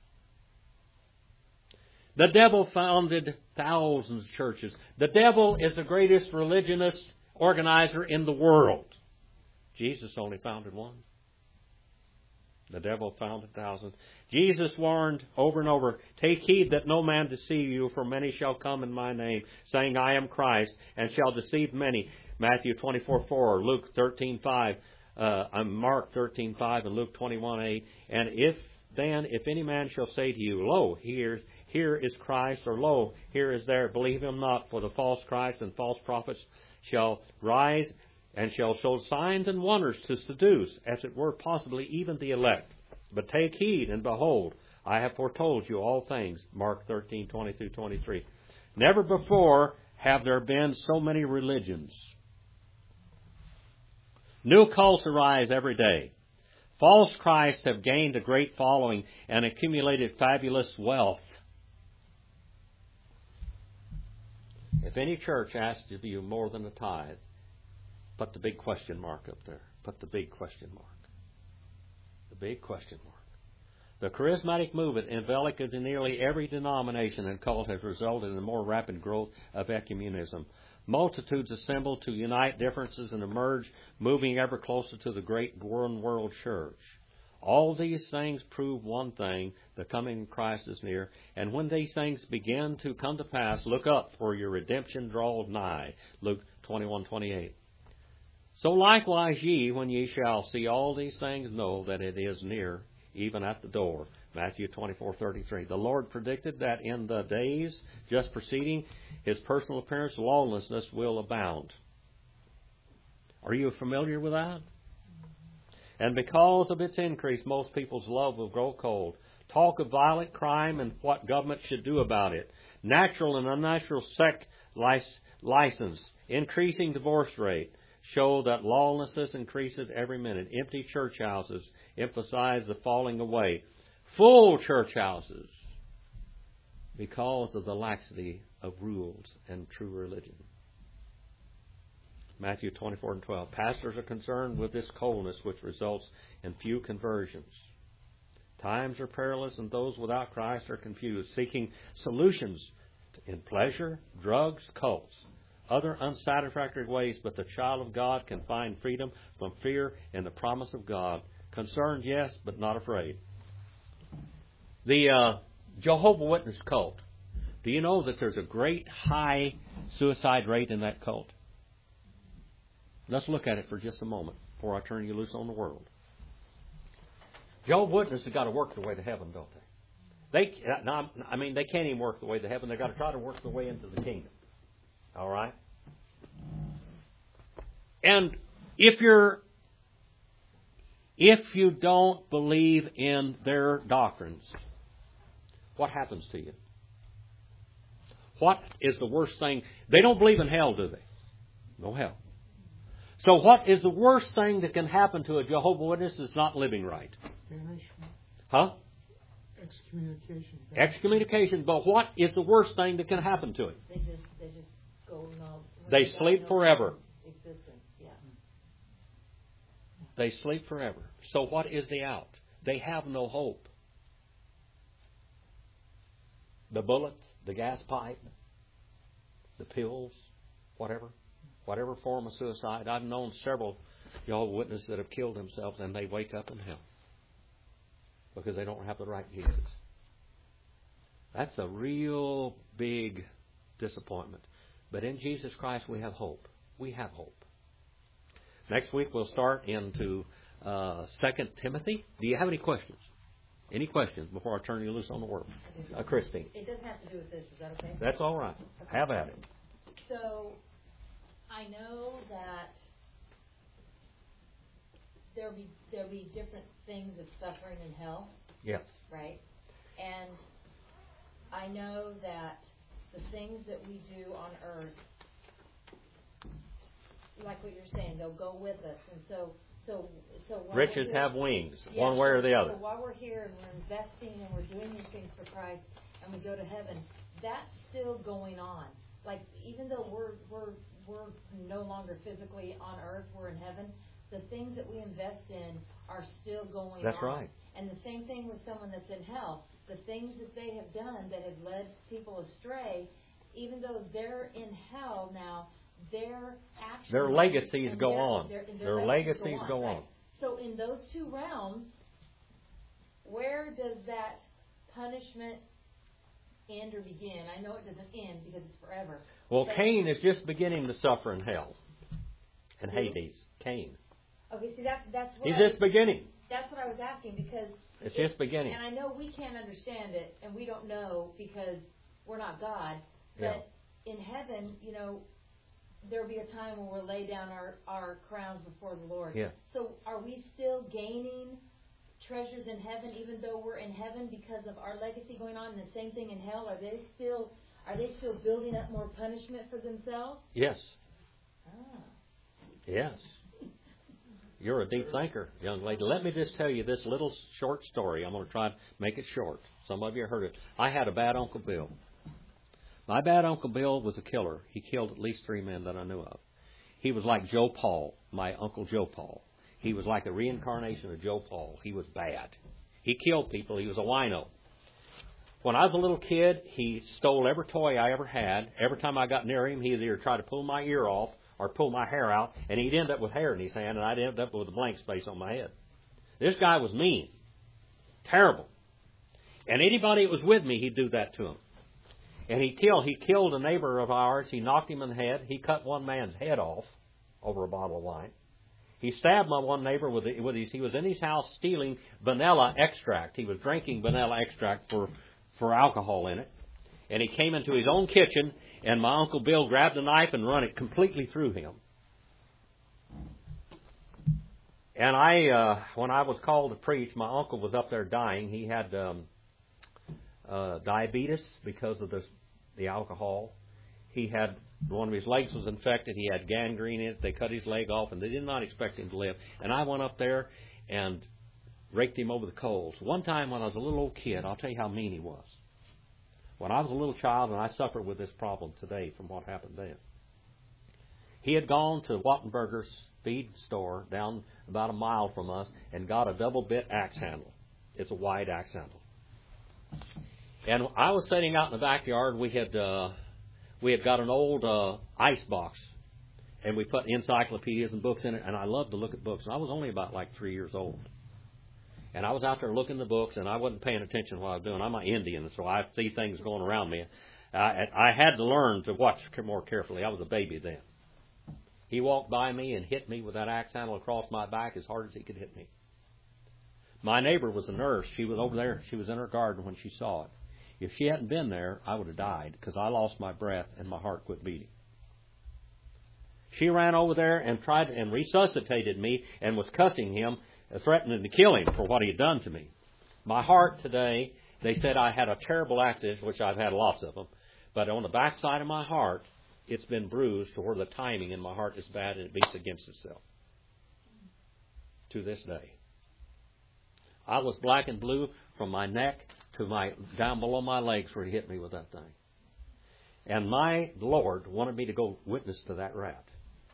The devil founded thousands of churches. The devil is the greatest religionist organizer in the world. Jesus only founded one. The devil founded thousands. Jesus warned over and over, "Take heed that no man deceive you, for many shall come in my name, saying, I am Christ, and shall deceive many." Matthew twenty-four four, Luke thirteen five, uh, Mark thirteen five, and Luke twenty-one eight. And if then, if any man shall say to you, Lo, here, here is Christ, or Lo, here is there, believe him not, for the false Christ and false prophets shall rise, and shall show signs and wonders to seduce, as it were possibly even the elect. But take heed, and behold, I have foretold you all things. Mark thirteen twenty through twenty-three. Never before have there been so many religions. New cults arise every day. False Christs have gained a great following and accumulated fabulous wealth. If any church asks of you more than a tithe, put the big question mark up there. Put the big question mark. The big question mark. The charismatic movement enveloped into nearly every denomination and cult has resulted in a more rapid growth of ecumenism. Multitudes assemble to unite differences and emerge, moving ever closer to the great one world church. All these things prove one thing: the coming of Christ is near. And when these things begin to come to pass, look up, for your redemption draweth nigh. Luke twenty-one twenty-eight. So likewise ye, when ye shall see all these things, know that it is near, even at the door. Matthew twenty-four thirty-three. The Lord predicted that in the days just preceding His personal appearance, lawlessness will abound. Are you familiar with that? And because of its increase, most people's love will grow cold. Talk of violent crime and what government should do about it. Natural and unnatural sex license, increasing divorce rate, show that lawlessness increases every minute. Empty church houses emphasize the falling away. Full church houses because of the laxity of rules and true religion. Matthew twenty-four and twelve. Pastors are concerned with this coldness which results in few conversions. Times are perilous and those without Christ are confused, seeking solutions in pleasure, drugs, cults, other unsatisfactory ways, but the child of God can find freedom from fear in the promise of God. Concerned, yes, but not afraid. The uh, Jehovah's Witness cult. Do you know that there's a great high suicide rate in that cult? Let's look at it for just a moment before I turn you loose on the world. Jehovah's Witnesses have got to work their way to heaven, don't they? They, now, I mean, they can't even work their way to heaven. They've got to try to work their way into the kingdom. All right? And if you're, if you don't believe in their doctrines, what happens to you? What is the worst thing? They don't believe in hell, do they? No hell. So what is the worst thing that can happen to a Jehovah's Witness that's not living right? Banishment. Huh? Excommunication. Excommunication. But what is the worst thing that can happen to him? They just, they just go no. They sleep forever. Existence, yeah. They sleep forever. So what is the out? They have no hope. The bullet, the gas pipe, the pills, whatever. Whatever form of suicide. I've known several Jehovah's Witnesses that have killed themselves and they wake up in hell because they don't have the right Jesus. That's a real big disappointment. But in Jesus Christ we have hope. We have hope. Next week we'll start into uh, Second Timothy. Do you have any questions? Any questions before I turn you loose on the word? Uh, Christine. It doesn't have to do with this. Is that okay? That's all right. Okay. Have at it. So, I know that there'll be there'll be different things of suffering in hell, Yes. right? And I I know that the things that we do on earth, like what you're saying, they'll go with us. And so, so, so while Riches we're here, have wings, yeah, one way or the other. So while we're here and we're investing and we're doing these things for Christ and we go to heaven, that's still going on. Like, even though we're we're we're no longer physically on earth, we're in heaven, the things that we invest in are still going That's on. right. And the same thing with someone that's in hell. The things that they have done that have led people astray, even though they're in hell now, their actions... Their legacies and go their, on. Their, their, their legacies, legacies go on. go on. Right. So in those two realms, where does that punishment end or begin? I know it doesn't end because it's forever. Well, but Cain is just beginning to suffer in hell. In Who? Hades. Cain. Okay, see, that, that's what He's I, just beginning. that's what I was asking because... It's just beginning. And I know we can't understand it, and we don't know because we're not God. But yeah. in heaven, you know, there'll be a time when we'll lay down our, our crowns before the Lord. Yeah. So are we still gaining treasures in heaven, even though we're in heaven because of our legacy going on? And the same thing in hell. Are they still are they still building up more punishment for themselves? Yes. Ah. Yes. You're a deep thinker, young lady. Let me just tell you this little short story. I'm going to try to make it short. Some of you heard it. I had a bad Uncle Bill. My bad Uncle Bill was a killer. He killed at least three men that I knew of. He was like Joe Paul, my Uncle Joe Paul. He was like a reincarnation of Joe Paul. He was bad. He killed people. He was a wino. When I was a little kid, he stole every toy I ever had. Every time I got near him, he'd either try to pull my ear off or pull my hair out, and he'd end up with hair in his hand, and I'd end up with a blank space on my head. This guy was mean. Terrible. And anybody that was with me, he'd do that to him. And he killed, he killed a neighbor of ours. He knocked him in the head. He cut one man's head off over a bottle of wine. He stabbed my one neighbor with, with his, he was in his house stealing vanilla extract. He was drinking vanilla extract for, for alcohol in it. And he came into his own kitchen, and my Uncle Bill grabbed a knife and run it completely through him. And I, uh, when I was called to preach, my uncle was up there dying. He had um, uh, diabetes because of the, the alcohol. He had, one of his legs was infected. He had gangrene in it. They cut his leg off, and they did not expect him to live. And I went up there and raked him over the coals. One time when I was a little old kid, I'll tell you how mean he was. When I was a little child, and I suffer with this problem today from what happened then. He had gone to Wattenberger's feed store down about a mile from us and got a double bit axe handle. It's a wide axe handle. And I was sitting out in the backyard. We had uh, we had got an old uh, ice box, and we put encyclopedias and books in it. And I loved to look at books. And I was only about like three years old. And I was out there looking at the books, and I wasn't paying attention to what I was doing. I'm an Indian, so I see things going around me. I, I had to learn to watch more carefully. I was a baby then. He walked by me and hit me with that axe handle across my back as hard as he could hit me. My neighbor was a nurse. She was over there. She was in her garden when she saw it. If she hadn't been there, I would have died because I lost my breath and my heart quit beating. She ran over there and tried and resuscitated me and was cussing him, threatening to kill him for what he had done to me. My heart today, they said I had a terrible accident, which I've had lots of them, but on the backside of my heart, it's been bruised to where the timing in my heart is bad and it beats against itself. To this day. I was black and blue from my neck to my down below my legs where he hit me with that thing. And my Lord wanted me to go witness to that rat.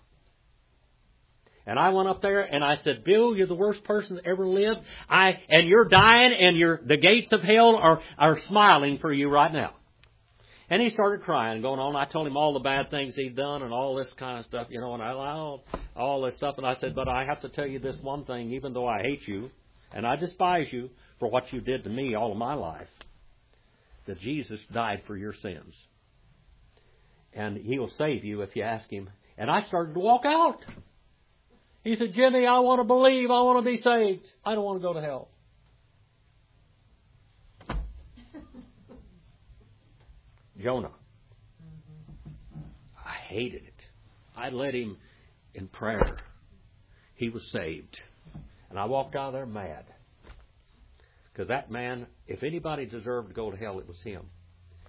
And I went up there and I said, Bill, you're the worst person that ever lived. I and you're dying, and you're the gates of hell are, are smiling for you right now. And he started crying and going on. I told him all the bad things he'd done and all this kind of stuff, you know, and I all, all this stuff. And I said, but I have to tell you this one thing, even though I hate you and I despise you for what you did to me all of my life, that Jesus died for your sins. And He'll save you if you ask Him. And I started to walk out. He said, Jimmy, I want to believe. I want to be saved. I don't want to go to hell. Jonah. I hated it. I led him in prayer. He was saved. And I walked out of there mad. Because that man, if anybody deserved to go to hell, it was him.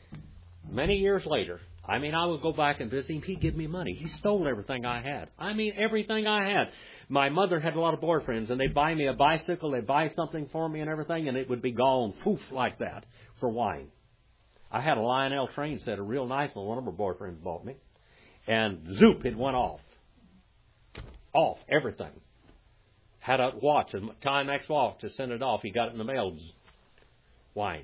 many years later, I mean, I would go back and visit him. He'd give me money. He stole everything I had. I mean, everything I had. My mother had a lot of boyfriends, and they'd buy me a bicycle, they'd buy something for me and everything, and it would be gone, poof, like that, for wine. I had a Lionel train set, a real nice one, one of my boyfriends bought me, and zoop, it went off. Off, everything. Had a watch, a Timex watch to send it off. He got it in the mail. Wine.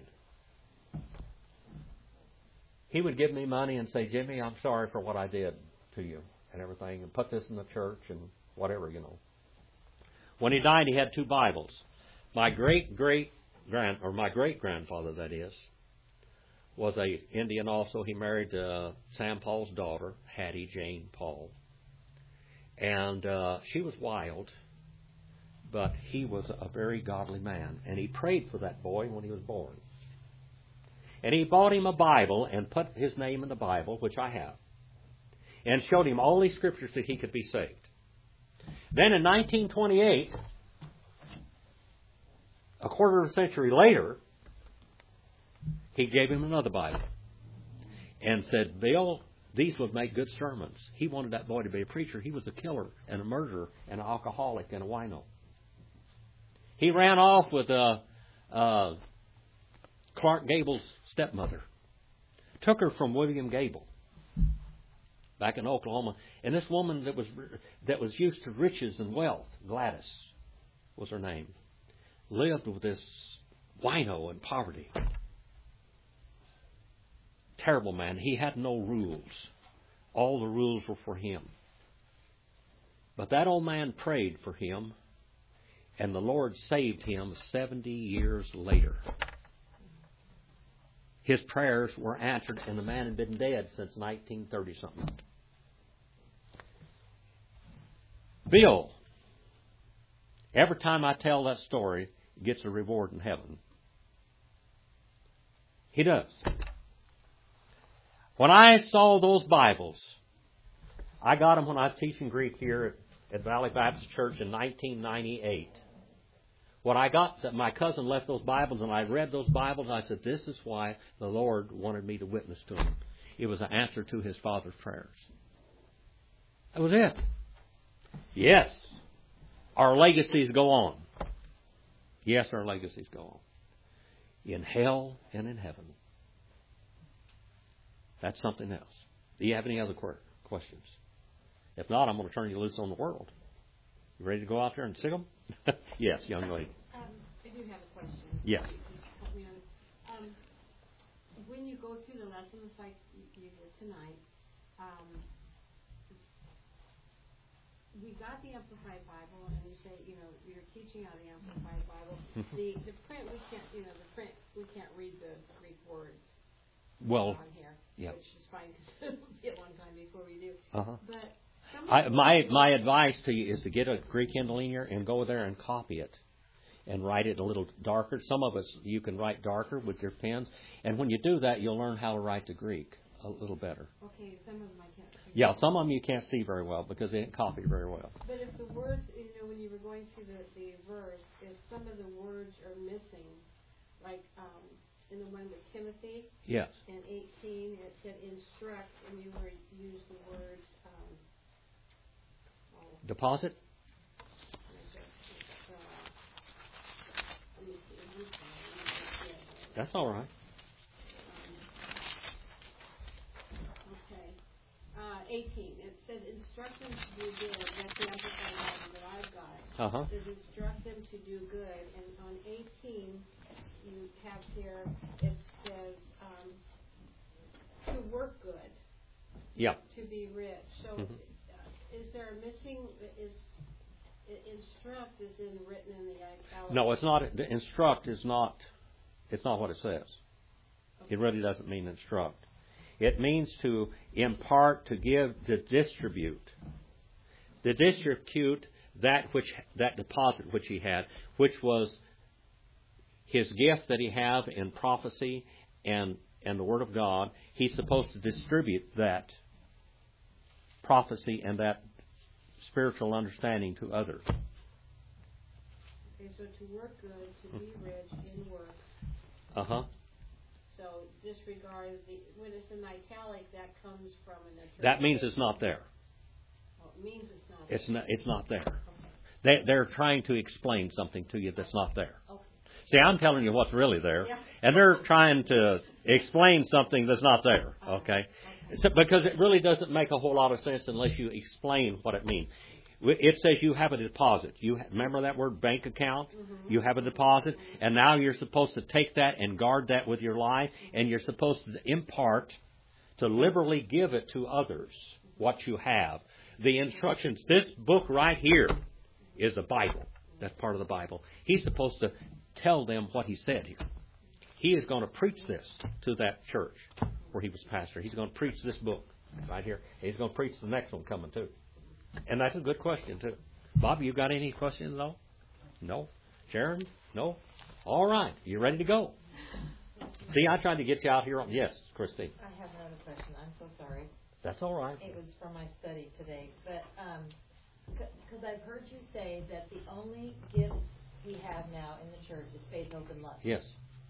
He would give me money and say, Jimmy, I'm sorry for what I did to you and everything, and put this in the church and whatever, you know. When he died, he had two Bibles. My great great grand or my great grandfather, that is, was a Indian also. He married uh, Sam Paul's daughter, Hattie Jane Paul, and uh, she was wild, but he was a very godly man, and he prayed for that boy when he was born. And he bought him a Bible and put his name in the Bible, which I have, and showed him all these scriptures that he could be saved. Then in nineteen twenty-eight, a quarter of a century later, he gave him another Bible and said, Bill, these would make good sermons. He wanted that boy to be a preacher. He was a killer and a murderer and an alcoholic and a wino. He ran off with uh, uh, Clark Gable's stepmother. Took her from William Gable back in Oklahoma. And this woman that was that was used to riches and wealth, Gladys was her name, lived with this wino and poverty. Terrible man. He had no rules. All the rules were for him. But that old man prayed for him, and the Lord saved him seventy years later. His prayers were answered, and the man had been dead since nineteen thirty something. Bill, every time I tell that story, gets a reward in heaven. He does. When I saw those Bibles, I got them when I was teaching Greek here at, at Valley Baptist Church in nineteen ninety-eight. When I got that, my cousin left those Bibles, and I read those Bibles, I said, this is why the Lord wanted me to witness to him. It was an answer to his father's prayers. That was it. Yes, our legacies go on. Yes, our legacies go on. In hell and in heaven. That's something else. Do you have any other questions? If not, I'm going to turn you loose on the world. You ready to go out there and sick them? Yes, young lady. Um, I do have a question. Yes. Help me on. Um, when you go through the lessons like you did tonight, um, we got the Amplified Bible, and you say, you know, you're teaching out of the Amplified Bible. the the print we can't, you know, the print we can't read the Greek words. Well, on here, yeah. which is fine because it'll be a long time before we do. Uh-huh. But I, my my advice to you is to get a Greek interlinear and go there and copy it and write it a little darker. Some of us you can write darker with your pens, and when you do that, you'll learn how to write the Greek a little better. Okay, some of them I can't see. Yeah, some of them you can't see very well because they didn't copy very well. But if the words, you know, when you were going through the, the verse, if some of the words are missing, like um, in the one with Timothy, yes, in eighteen, it said instruct, and you were used the word um, oh, deposit. just, uh, let me see, let me see, let me see. That's all right. Okay. Uh, eighteen. It says instruct them to do good. That's the Amplified Bible that I've got. Uh huh. It says instruct them to do good. And on eighteen, you have here, it says um, to work good. Yeah. To be rich. So Mm-hmm. uh, is there a missing, is, instruct is in written in the italics? No, it's not. The instruct is not. It's not what it says. Okay. It really doesn't mean instruct. It means to impart, to give, to distribute. To distribute that which that deposit which he had, which was his gift that he had in prophecy and and the Word of God. He's supposed to distribute that prophecy and that spiritual understanding to others. Okay, so to work good, to be rich in works. Uh huh. So so disregard the, when it's in italic, that comes from an interpretation. That means it's not there. Oh, it means it's not. It's there. not, it's not there. Okay. They, they're trying to explain something to you that's not there. Okay. See, I'm telling you what's really there, Yeah. and they're trying to explain something that's not there, okay? Okay. So, because it really doesn't make a whole lot of sense unless you explain what it means. It says you have a deposit. You remember that word, bank account? Mm-hmm. You have a deposit, and now you're supposed to take that and guard that with your life, and you're supposed to impart, to liberally give it to others, what you have. The instructions, this book right here is the Bible. That's part of the Bible. He's supposed to tell them what he said here. He is going to preach this to that church where he was pastor. He's going to preach this book right here. He's going to preach the next one coming too. And that's a good question too. Bob, you got any questions though? No? Sharon? No? All right. You ready to go? See, I tried to get you out here on... Yes, Christine. I have another question. I'm so sorry. That's all right. It was from my study today, but, um, because I've heard you say that the only gift we have now in the church is faith, hope, and love. Yes.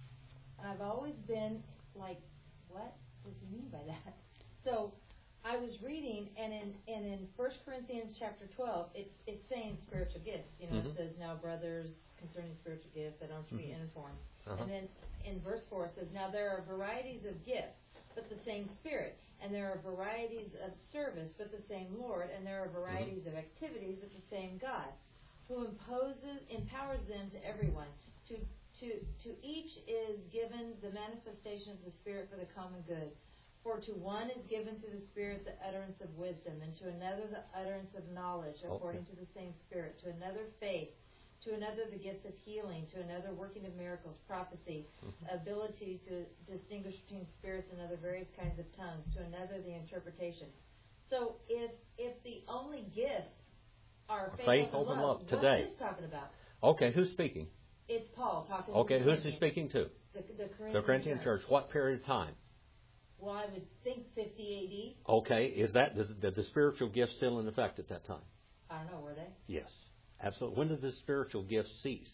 And I've always been like, what does he mean by that? So I was reading, and in and in First Corinthians chapter twelve, it's it's saying spiritual gifts. You know, Mm-hmm. it says, now brothers, concerning spiritual gifts, I don't want you to be Mm-hmm. uninformed. Uh-huh. And then in verse four it says, now there are varieties of gifts, but the same Spirit. And there are varieties of service, but the same Lord. And there are varieties Mm-hmm. of activities, but the same God, who imposes, empowers them to everyone. To to to each is given the manifestation of the Spirit for the common good. For to one is given through the Spirit the utterance of wisdom, and to another the utterance of knowledge, according Okay. to the same Spirit. To another faith, to another the gifts of healing, to another working of miracles, prophecy, Mm-hmm. ability to distinguish between spirits and other various kinds of tongues, to another the interpretation. So if if the only gifts are faith, Faith, hope, and love, today. what's this talking about? Okay, who's speaking? It's Paul talking Okay, to the who's he Corinthians. speaking to? The, the Corinthian, The Corinthian church. What period of time? Well, I would think fifty A D. Okay, is that is the, the spiritual gifts still in effect at that time? I don't know, were they? Yes, absolutely. When did the spiritual gifts cease?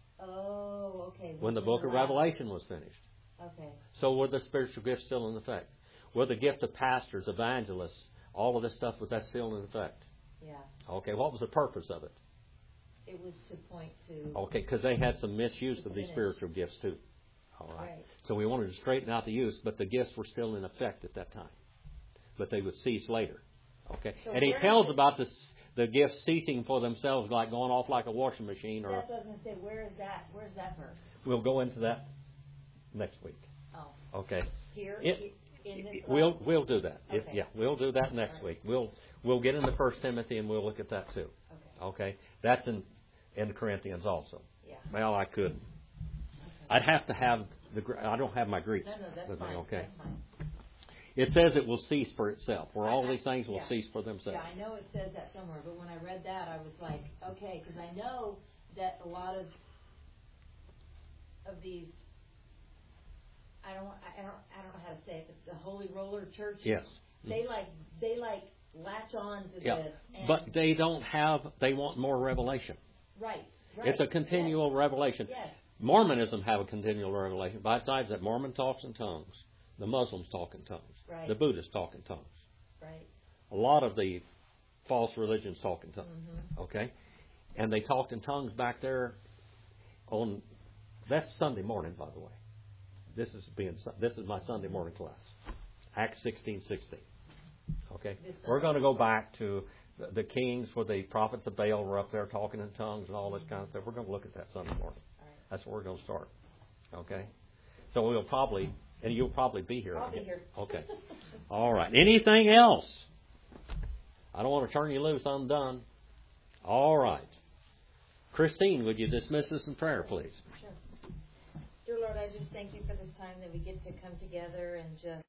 Oh, okay. When the we book were of out. Revelation was finished. Okay. So were the spiritual gifts still in effect? Were the gift of pastors, evangelists, all of this stuff, was that still in effect? Yeah. Okay, what was the purpose of it? It was to point to. Okay, because they had some misuse of these Finish. spiritual gifts too. All right. Right. So we wanted to straighten out the use, but the gifts were still in effect at that time. But they would cease later. Okay. So And he where tells is it- about the, the gifts ceasing for themselves, like going off like a washing machine. Or That's what I was going to say. Where is that? Where's that verse? we'll go into that next week. Oh, Okay. here It- in this. We'll Bible? we'll do that. If, Okay. yeah, we'll do that next All right. week. We'll we'll get into First Timothy and we'll look at that too. Okay. Okay. That's in in Corinthians also. Yeah. Well, I could. Okay. I'd have to have the. Gr- I don't have my Greeks No, no, that's with me. fine. Okay. That's fine. It says it will cease for itself, where all I- these things will yeah. cease for themselves. Yeah, I know it says that somewhere, but when I read that, I was like, okay, because I know that a lot of of these, I don't, I don't, I don't know how to say it, but the Holy Roller Church. Yes. They like, they like latch on to Yeah. this. And But they don't have. They want more revelation. right, right. It's a continual revelation. Yes. Mormonism have a continual revelation. Besides that, Mormon talks in tongues. The Muslims talk in tongues. Right. The Buddhists talk in tongues. Right. A lot of the false religions talk in tongues. Mm-hmm. Okay? And they talked in tongues back there on, that's Sunday morning, by the way. This is being, this is my Sunday morning class. Acts sixteen sixteen. Okay? This We're Sunday. going to go back to the- the kings where the prophets of Baal were up there talking in tongues and all this kind of stuff. We're going to look at that Sunday morning. All right. That's where we're going to start. Okay? So we'll probably, and you'll probably be here. I'll be again. here. Okay. All right. Anything else? I don't want to turn you loose. I'm done. All right. Christine, would you dismiss us in prayer, please? Sure. Dear Lord, I just thank you for this time that we get to come together and just